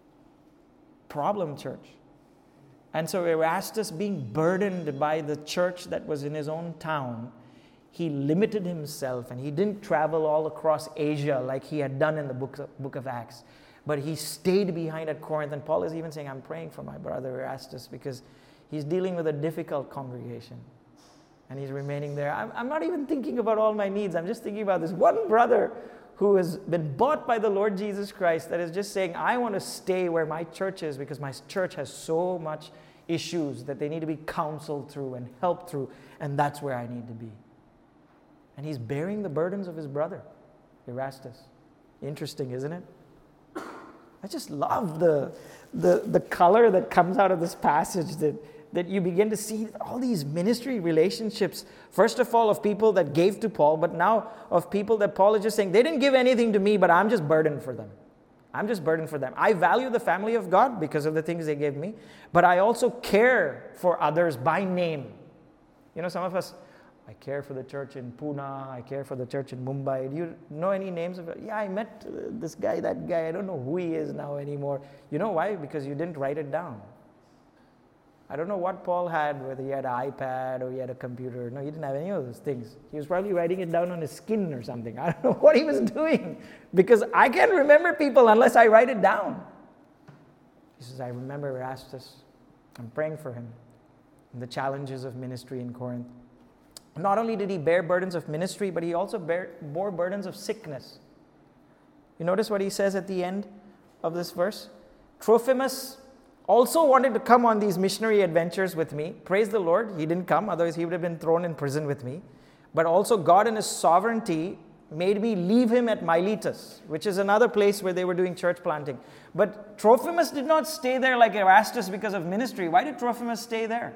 Problem church. And so Erastus, being burdened by the church that was in his own town, he limited himself and he didn't travel all across Asia like he had done in the book of, book of Acts. But he stayed behind at Corinth. And Paul is even saying, I'm praying for my brother Erastus because he's dealing with a difficult congregation. And he's remaining there. I'm, I'm not even thinking about all my needs. I'm just thinking about this one brother who has been bought by the Lord Jesus Christ that is just saying, I want to stay where my church is because my church has so much issues that they need to be counseled through and helped through, and that's where I need to be. And he's bearing the burdens of his brother, Erastus. Interesting, isn't it? I just love the, the, the color that comes out of this passage, that that you begin to see all these ministry relationships, first of all, of people that gave to Paul, but now of people that Paul is just saying, they didn't give anything to me, but I'm just burdened for them. I'm just burdened for them. I value the family of God because of the things they gave me, but I also care for others by name. You know, some of us, I care for the church in Pune, I care for the church in Mumbai. Do you know any names of it? Yeah, I met uh, this guy, that guy. I don't know who he is now anymore. You know why? Because you didn't write it down. I don't know what Paul had, whether he had an iPad or he had a computer. No, he didn't have any of those things. He was probably writing it down on his skin or something. I don't know what he was doing because I can't remember people unless I write it down. He says, I remember Erastus. I'm praying for him and the challenges of ministry in Corinth. Not only did he bear burdens of ministry, but he also bear, bore burdens of sickness. You notice what he says at the end of this verse? Trophimus also wanted to come on these missionary adventures with me. Praise the Lord, he didn't come, otherwise he would have been thrown in prison with me. But also God in his sovereignty made me leave him at Miletus, which is another place where they were doing church planting. But Trophimus did not stay there like Erastus because of ministry. Why did Trophimus stay there?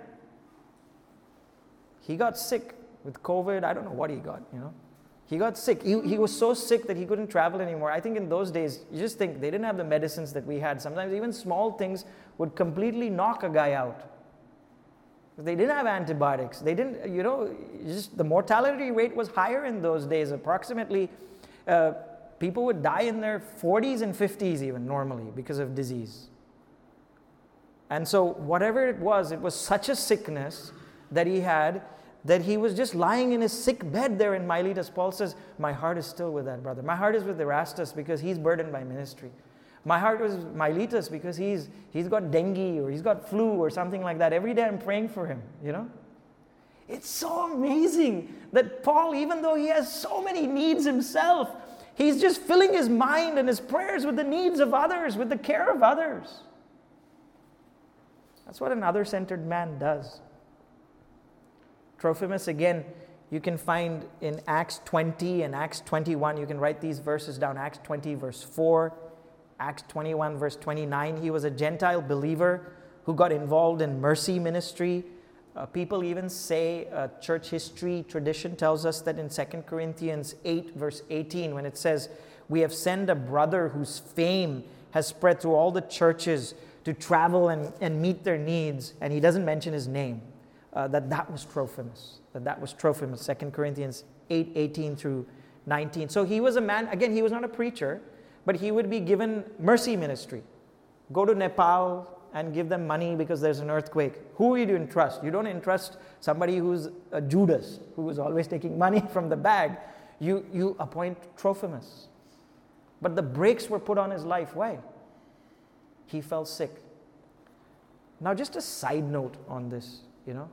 He got sick with COVID. I don't know what he got, you know. He got sick. He, he was so sick that he couldn't travel anymore. I think in those days, you just think they didn't have the medicines that we had. Sometimes even small things would completely knock a guy out. They didn't have antibiotics. They didn't, you know, just the mortality rate was higher in those days. Approximately, uh, people would die in their forties and fifties even normally because of disease. And so whatever it was, it was such a sickness that he had that he was just lying in his sick bed there in Miletus. Paul says, my heart is still with that brother. My heart is with Erastus because he's burdened by ministry. My heart was Miletus because he's he's got dengue or he's got flu or something like that. Every day I'm praying for him, you know. It's so amazing that Paul, even though he has so many needs himself, he's just filling his mind and his prayers with the needs of others, with the care of others. That's what an other-centered man does. Trophimus, again, you can find in Acts twenty and Acts twenty-one. You can write these verses down. Acts twenty, verse four. Acts twenty-one, verse twenty-nine. He was a Gentile believer who got involved in mercy ministry. Uh, people even say, uh, church history tradition tells us that in Second Corinthians eight, verse eighteen, when it says, we have sent a brother whose fame has spread through all the churches to travel and, and meet their needs, and he doesn't mention his name, uh, that that was Trophimus. That that was Trophimus, Second Corinthians eight, eighteen through nineteen. So he was a man, again, he was not a preacher, but he would be given mercy ministry. Go to Nepal and give them money because there's an earthquake. Who are you to entrust? You don't entrust somebody who's a Judas, who is always taking money from the bag. You, you appoint Trophimus. But the brakes were put on his life. Why? He fell sick. Now, just a side note on this, you know.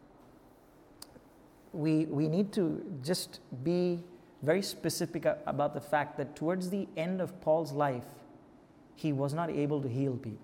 We, we need to just be very specific about the fact that towards the end of Paul's life, he was not able to heal people.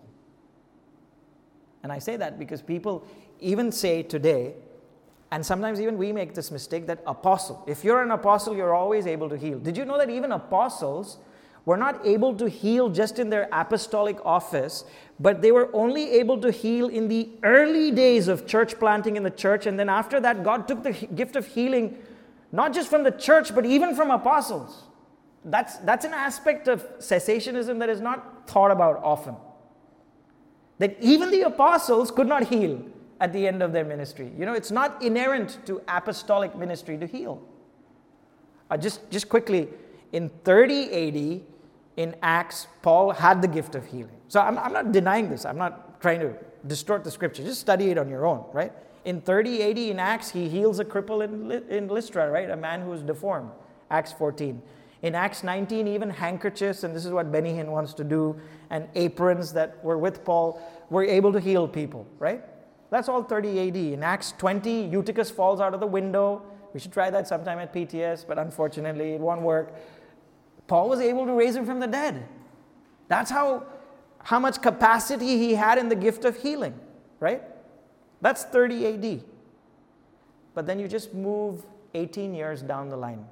And I say that because people even say today, and sometimes even we make this mistake, that apostle, if you're an apostle, you're always able to heal. Did you know that even apostles were not able to heal just in their apostolic office, but they were only able to heal in the early days of church planting in the church, and then after that, God took the gift of healing not just from the church, but even from apostles. That's, that's an aspect of cessationism that is not thought about often. That even the apostles could not heal at the end of their ministry. You know, it's not inherent to apostolic ministry to heal. Uh, just, just quickly, in thirty A D, in Acts, Paul had the gift of healing. So I'm, I'm not denying this. I'm not trying to distort the scripture. Just study it on your own, right? In thirty A D in Acts, he heals a cripple in, in Lystra, right? A man who is deformed. Acts fourteen. In Acts nineteen, even handkerchiefs, and this is what Benny Hinn wants to do, and aprons that were with Paul, were able to heal people, right? That's all thirty A D. In Acts twenty, Eutychus falls out of the window. We should try that sometime at P T S, but unfortunately it won't work. Paul was able to raise him from the dead. That's how, how much capacity he had in the gift of healing, right? That's thirty A D. But then you just move eighteen years down the line.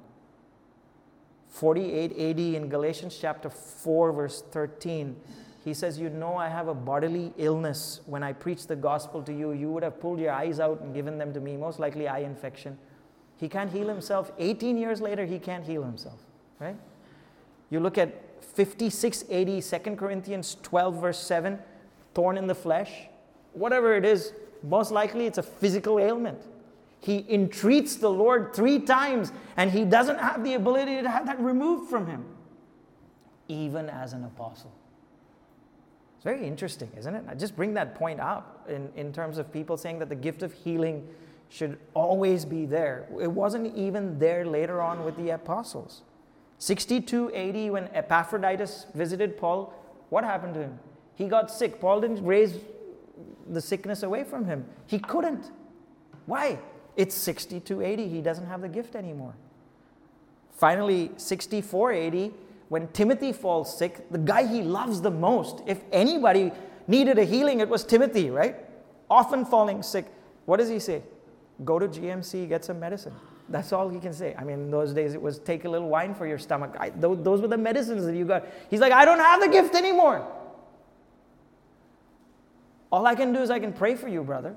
forty-eight A D in Galatians chapter four, verse thirteen, he says, you know I have a bodily illness. When I preach the gospel to you, you would have pulled your eyes out and given them to me, most likely eye infection. He can't heal himself. eighteen years later, he can't heal himself, right? You look at fifty-six A D, Second Corinthians twelve, verse seven, thorn in the flesh. Whatever it is, most likely it's a physical ailment. He entreats the Lord three times, and he doesn't have the ability to have that removed from him, even as an apostle. It's very interesting, isn't it? I just bring that point up in, in terms of people saying that the gift of healing should always be there. It wasn't even there later on with the apostles. sixty-two A D, when Epaphroditus visited Paul, what happened to him? He got sick. Paul didn't raise the sickness away from him. He couldn't. Why? It's sixty-two A D. He doesn't have the gift anymore. Finally, sixty-four A D, when Timothy falls sick, the guy he loves the most, if anybody needed a healing, it was Timothy, right? Often falling sick. What does he say? Go to G M C, get some medicine. That's all he can say. I mean, in those days, it was take a little wine for your stomach. I, those, those were the medicines that you got. He's like, I don't have the gift anymore. All I can do is I can pray for you, brother.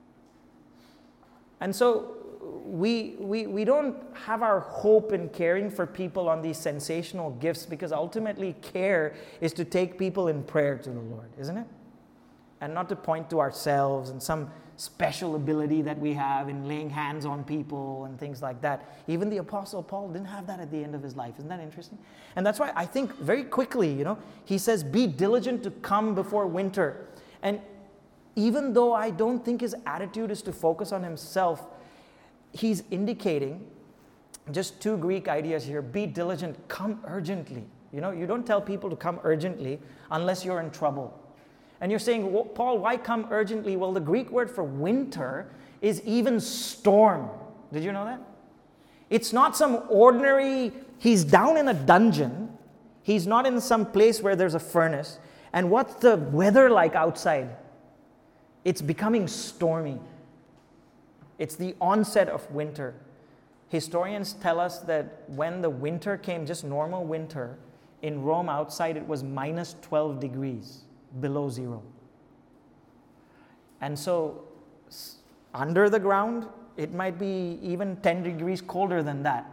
And so we, we, we don't have our hope in caring for people on these sensational gifts, because ultimately care is to take people in prayer to the Lord, isn't it? And not to point to ourselves and some special ability that we have in laying hands on people and things like that. Even the Apostle Paul didn't have that at the end of his life. Isn't that interesting? And that's why I think very quickly, you know, he says, be diligent to come before winter. And even though I don't think his attitude is to focus on himself, he's indicating just two Greek ideas here. Be diligent, come urgently. You know, you don't tell people to come urgently unless you're in trouble. And you're saying, well, Paul, why come urgently? Well, the Greek word for winter is even storm. Did you know that? It's not some ordinary, he's down in a dungeon. He's not in some place where there's a furnace. And what's the weather like outside? It's becoming stormy. It's the onset of winter. Historians tell us that when the winter came, just normal winter, in Rome outside it was minus twelve degrees below zero. And so under the ground, it might be even ten degrees colder than that.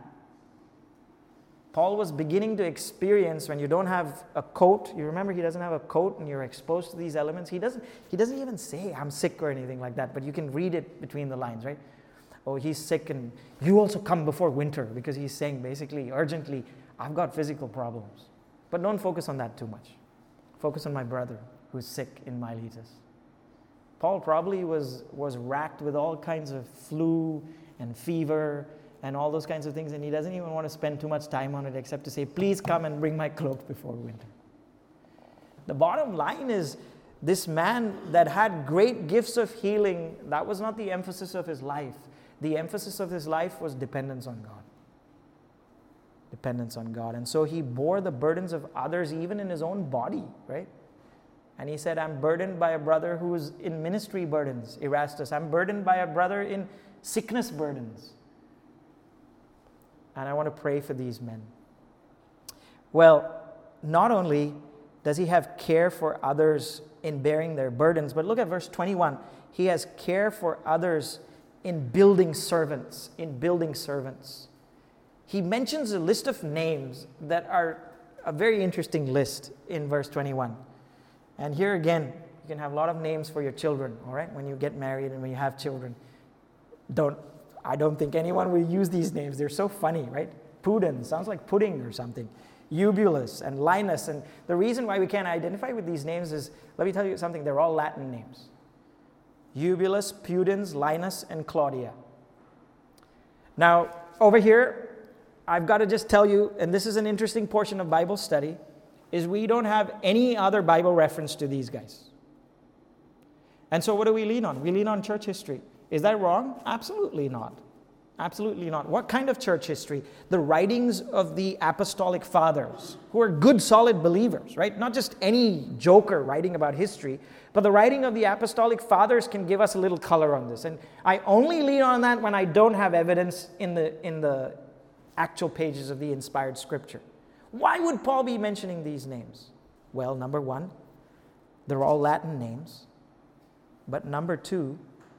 Paul was beginning to experience when you don't have a coat. You remember he doesn't have a coat and you're exposed to these elements. He doesn't, he doesn't even say, I'm sick or anything like that, but you can read it between the lines, right? Oh, he's sick and you also come before winter, because he's saying basically, urgently, I've got physical problems. But don't focus on that too much. Focus on my brother who's sick in Miletus. Paul probably was, was racked with all kinds of flu and fever and all those kinds of things, and he doesn't even want to spend too much time on it except to say, please come and bring my cloak before winter. The bottom line is, this man that had great gifts of healing, that was not the emphasis of his life. The emphasis of his life was dependence on God. Dependence on God. And so he bore the burdens of others even in his own body, right? And he said, I'm burdened by a brother who is in ministry burdens, Erastus. I'm burdened by a brother in sickness burdens. And I want to pray for these men. Well, not only does he have care for others in bearing their burdens, but look at verse twenty-one. He has care for others in building servants, in building servants. He mentions a list of names that are a very interesting list in verse twenty-one. And here again, you can have a lot of names for your children, all right? When you get married and when you have children. Don't, I don't think anyone will use these names. They're so funny, right? Pudens, sounds like pudding or something. Eubulus and Linus. And the reason why we can't identify with these names is, let me tell you something, they're all Latin names. Eubulus, Pudens, Linus, and Claudia. Now, over here, I've got to just tell you, and this is an interesting portion of Bible study, is we don't have any other Bible reference to these guys. And so what do we lean on? We lean on church history. Is that wrong? Absolutely not. Absolutely not. What kind of church history? The writings of the apostolic fathers, who are good, solid believers, right? Not just any joker writing about history, but the writing of the apostolic fathers can give us a little color on this. And I only lean on that when I don't have evidence in the, in the actual pages of the inspired scripture. Why would Paul be mentioning these names? Well, number one, they're all Latin names. But number two,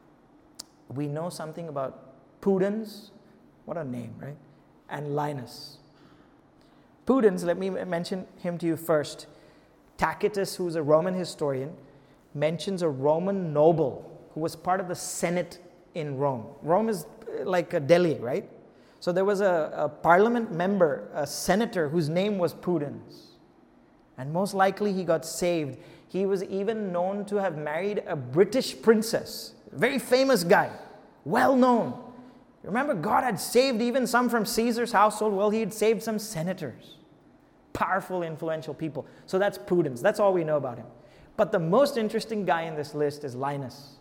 we know something about Pudens, what a name, right? And Linus. Pudens, let me mention him to you first. Tacitus, who's a Roman historian, mentions a Roman noble who was part of the Senate in Rome. Rome is like a Delhi, right? So there was a, a parliament member, a senator, whose name was Pudens. And most likely he got saved. He was even known to have married a British princess, a very famous guy, well known. Remember, God had saved even some from Caesar's household. Well, he had saved some senators, powerful, influential people. So that's Pudens. That's all we know about him. But the most interesting guy in this list is Linus.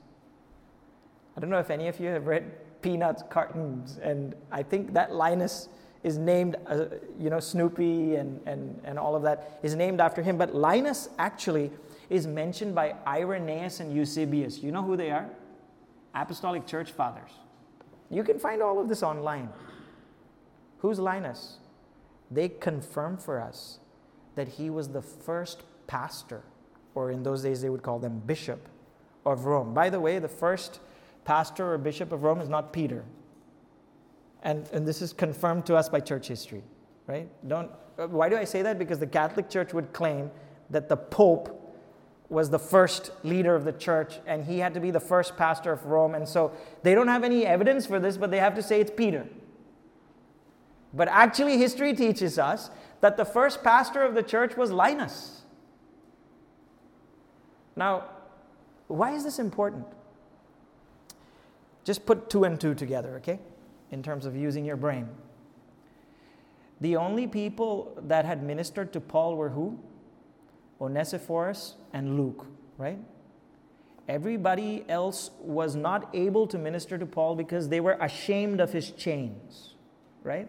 I don't know if any of you have read Peanuts cartoons, and I think that Linus is named, uh, you know, Snoopy and, and, and all of that is named after him. But Linus actually is mentioned by Irenaeus and Eusebius. You know who they are? Apostolic Church Fathers. You can find all of this online. Who's Linus? They confirm for us that he was the first pastor, or in those days they would call them bishop, of Rome. By the way, the first pastor or bishop of Rome is not Peter. And, and this is confirmed to us by church history, right? Don't. Why do I say that? Because the Catholic Church would claim that the Pope was the first leader of the church, and he had to be the first pastor of Rome. And so they don't have any evidence for this, but they have to say it's Peter. But actually, history teaches us that the first pastor of the church was Linus. Now, why is this important? Just put two and two together, okay? In terms of using your brain. The only people that had ministered to Paul were who? Onesiphorus and Luke, right? Everybody else was not able to minister to Paul because they were ashamed of his chains, right?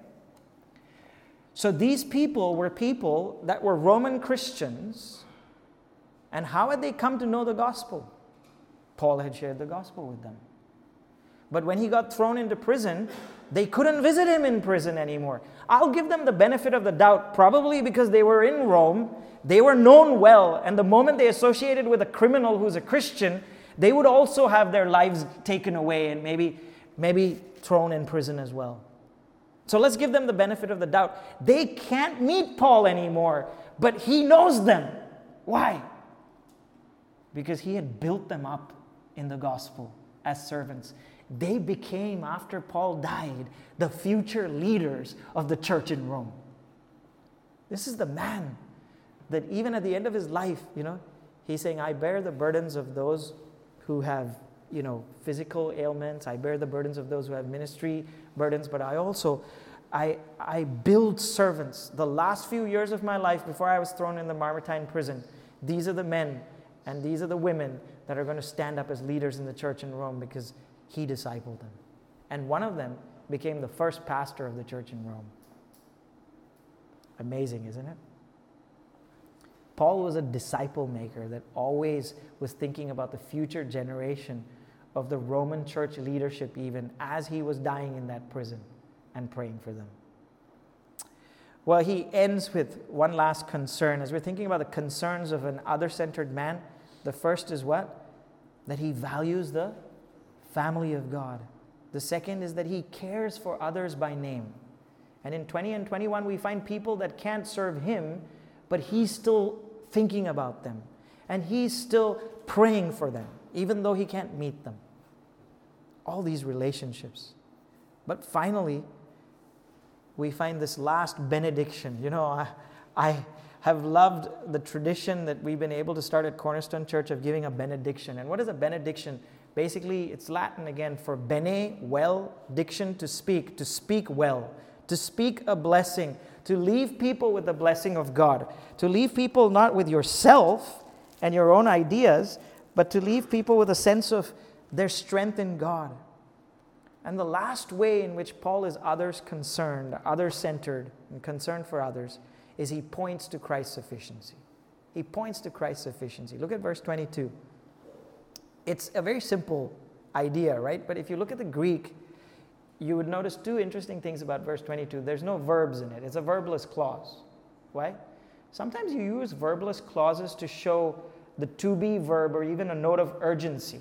So these people were people that were Roman Christians. And how had they come to know the gospel? Paul had shared the gospel with them. But when he got thrown into prison, they couldn't visit him in prison anymore. I'll give them the benefit of the doubt, probably because they were in Rome, they were known well, and the moment they associated with a criminal who's a Christian, they would also have their lives taken away and maybe, maybe thrown in prison as well. So let's give them the benefit of the doubt. They can't meet Paul anymore, but he knows them. Why? Because he had built them up in the gospel as servants. They became, after Paul died, the future leaders of the church in Rome. This is the man that even at the end of his life, you know, he's saying, I bear the burdens of those who have, you know, physical ailments. I bear the burdens of those who have ministry burdens, but I also, I, I build servants. The last few years of my life before I was thrown in the Mamertine prison, these are the men and these are the women that are going to stand up as leaders in the church in Rome because he discipled them. And one of them became the first pastor of the church in Rome. Amazing, isn't it? Paul was a disciple maker that always was thinking about the future generation of the Roman church leadership even as he was dying in that prison and praying for them. Well, he ends with one last concern. As we're thinking about the concerns of an other-centered man, the first is what? That he values the family of God. The second is that he cares for others by name. And in twenty and twenty-one, we find people that can't serve him, but he's still thinking about them. And he's still praying for them, even though he can't meet them. All these relationships. But finally, we find this last benediction. You know, I, I have loved the tradition that we've been able to start at Cornerstone Church of giving a benediction. And what is a benediction? Basically, it's Latin again for bene, well, diction, to speak, to speak well, to speak a blessing, to leave people with the blessing of God, to leave people not with yourself and your own ideas, but to leave people with a sense of their strength in God. And the last way in which Paul is others concerned, others-centered, and concerned for others, is he points to Christ's sufficiency. He points to Christ's sufficiency. Look at verse twenty-two. It's a very simple idea, right? But if you look at the Greek, you would notice two interesting things about verse twenty-two. There's no verbs in it. It's a verbless clause. Why? Sometimes you use verbless clauses to show the to-be verb or even a note of urgency.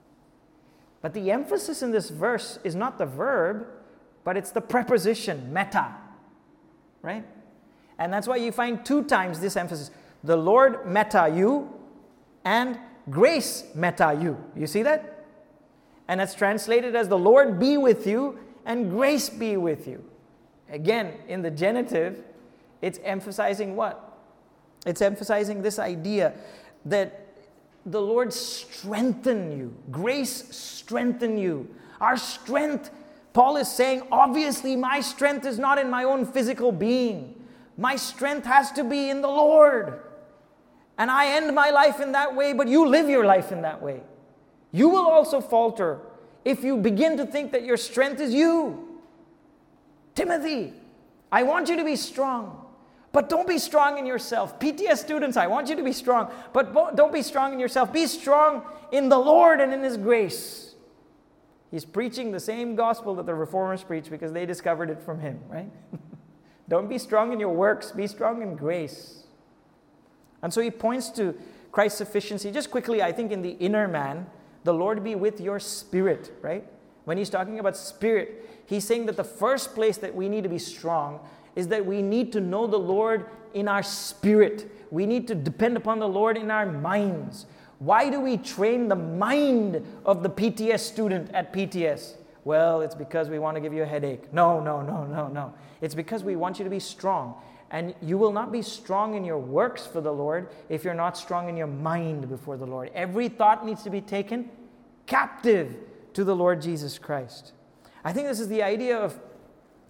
But the emphasis in this verse is not the verb, but it's the preposition, meta, right? And that's why you find two times this emphasis. The Lord meta you and grace meta you. You see that? And that's translated as the Lord be with you and grace be with you. Again, in the genitive, it's emphasizing what? It's emphasizing this idea that the Lord strengthen you. Grace strengthen you. Our strength, Paul is saying, obviously my strength is not in my own physical being. My strength has to be in the Lord. And I end my life in that way, but you live your life in that way. You will also falter if you begin to think that your strength is you. Timothy, I want you to be strong. But don't be strong in yourself. P T S students, I want you to be strong. But don't be strong in yourself. Be strong in the Lord and in His grace. He's preaching the same gospel that the Reformers preach because they discovered it from him, right? Don't be strong in your works. Be strong in grace. And so he points to Christ's sufficiency. Just quickly, I think in the inner man, the Lord be with your spirit, right? When he's talking about spirit, he's saying that the first place that we need to be strong is that we need to know the Lord in our spirit. We need to depend upon the Lord in our minds. Why do we train the mind of the P T S student at P T S? Well, it's because we want to give you a headache. No, no, no, no, no. It's because we want you to be strong. And you will not be strong in your works for the Lord if you're not strong in your mind before the Lord. Every thought needs to be taken captive to the Lord Jesus Christ. I think this is the idea of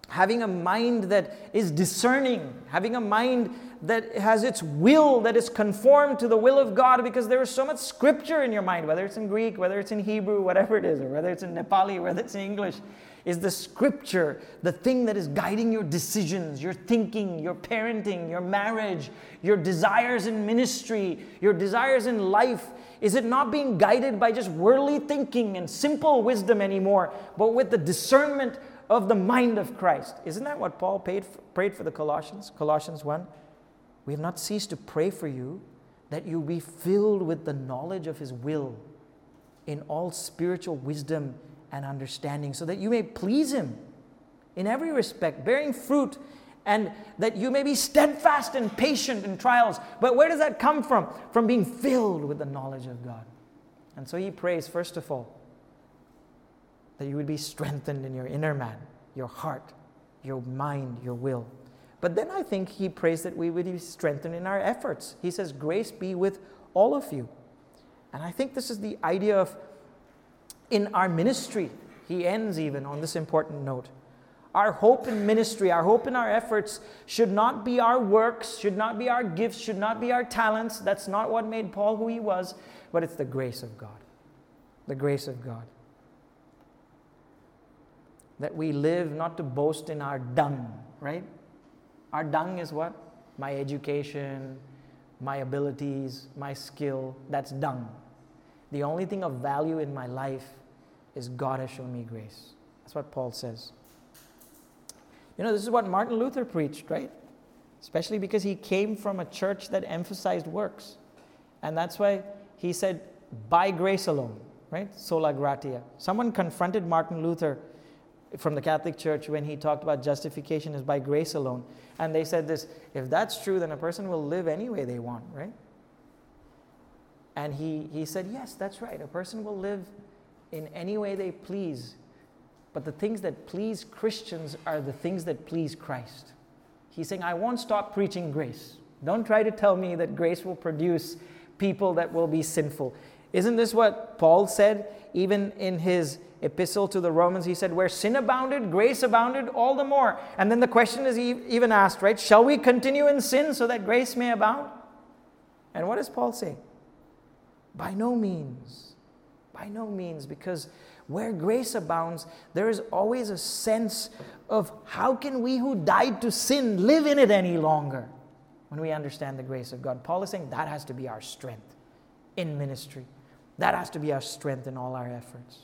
having a mind that is discerning, having a mind that has its will, that is conformed to the will of God, because there is so much scripture in your mind, whether it's in Greek, whether it's in Hebrew, whatever it is, or whether it's in Nepali, whether it's in English, is the scripture the thing that is guiding your decisions, your thinking, your parenting, your marriage, your desires in ministry, your desires in life? Is it not being guided by just worldly thinking and simple wisdom anymore, but with the discernment of the mind of Christ? Isn't that what Paul paid for, prayed for the Colossians? Colossians one. We have not ceased to pray for you, that you be filled with the knowledge of His will in all spiritual wisdom and understanding, so that you may please Him in every respect, bearing fruit, and that you may be steadfast and patient in trials. But where does that come from? From being filled with the knowledge of God. And so he prays, first of all, that you would be strengthened in your inner man, your heart, your mind, your will. But then I think he prays that we would be strengthened in our efforts. He says, grace be with all of you. And I think this is the idea of, in our ministry, he ends even on this important note. Our hope in ministry, our hope in our efforts should not be our works, should not be our gifts, should not be our talents. That's not what made Paul who he was, but it's the grace of God. The grace of God. That we live not to boast in our dung, right? Our dung is what? My education, my abilities, my skill. That's dung. The only thing of value in my life is God has shown me grace. That's what Paul says. You know, this is what Martin Luther preached, right? Especially because he came from a church that emphasized works. And that's why he said, by grace alone, right? Sola gratia. Someone confronted Martin Luther from the Catholic Church when he talked about justification is by grace alone. And they said this, if that's true, then a person will live any way they want, right? And he, he said, yes, that's right. A person will live in any way they please. But the things that please Christians are the things that please Christ. He's saying, I won't stop preaching grace. Don't try to tell me that grace will produce people that will be sinful. Isn't this what Paul said even in his epistle to the Romans? He said, where sin abounded, grace abounded all the more. And then the question is even asked, right? Shall we continue in sin so that grace may abound? And what does Paul say? By no means. By no means, because where grace abounds, there is always a sense of how can we who died to sin live in it any longer when we understand the grace of God. Paul is saying that has to be our strength in ministry. That has to be our strength in all our efforts.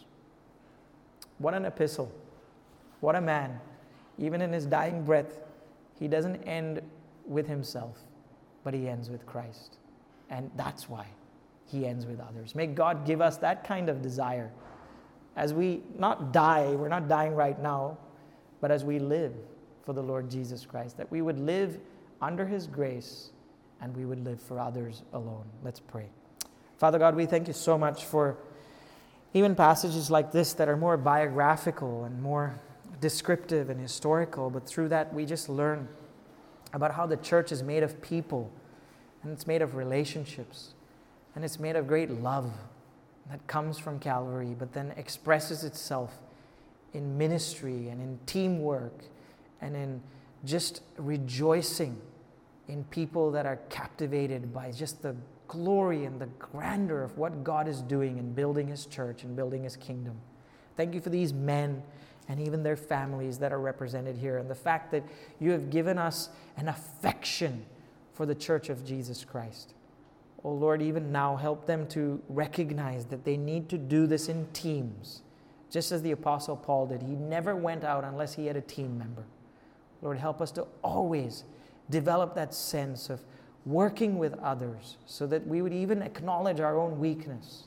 What an epistle. What a man. Even in his dying breath, he doesn't end with himself, but he ends with Christ. And that's why he ends with others. May God give us that kind of desire as we not die, we're not dying right now, but as we live for the Lord Jesus Christ, that we would live under His grace and we would live for others alone. Let's pray. Father God, we thank you so much for even passages like this that are more biographical and more descriptive and historical, but through that we just learn about how the church is made of people, and it's made of relationships, and it's made of great love that comes from Calvary, but then expresses itself in ministry and in teamwork and in just rejoicing in people that are captivated by just the glory and the grandeur of what God is doing in building His church and building His kingdom. Thank you for these men and even their families that are represented here, and the fact that you have given us an affection for the church of Jesus Christ. Oh Lord, even now, help them to recognize that they need to do this in teams, just as the Apostle Paul did. He never went out unless he had a team member. Lord, help us to always develop that sense of working with others so that we would even acknowledge our own weakness,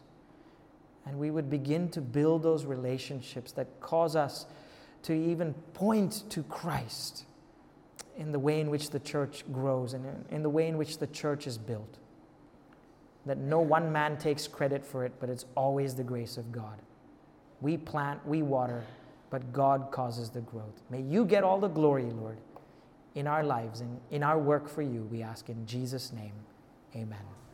and we would begin to build those relationships that cause us to even point to Christ in the way in which the church grows and in the way in which the church is built. That no one man takes credit for it, but it's always the grace of God. We plant, we water, but God causes the growth. May you get all the glory, Lord, in our lives and in our work for you, we ask in Jesus' name. Amen.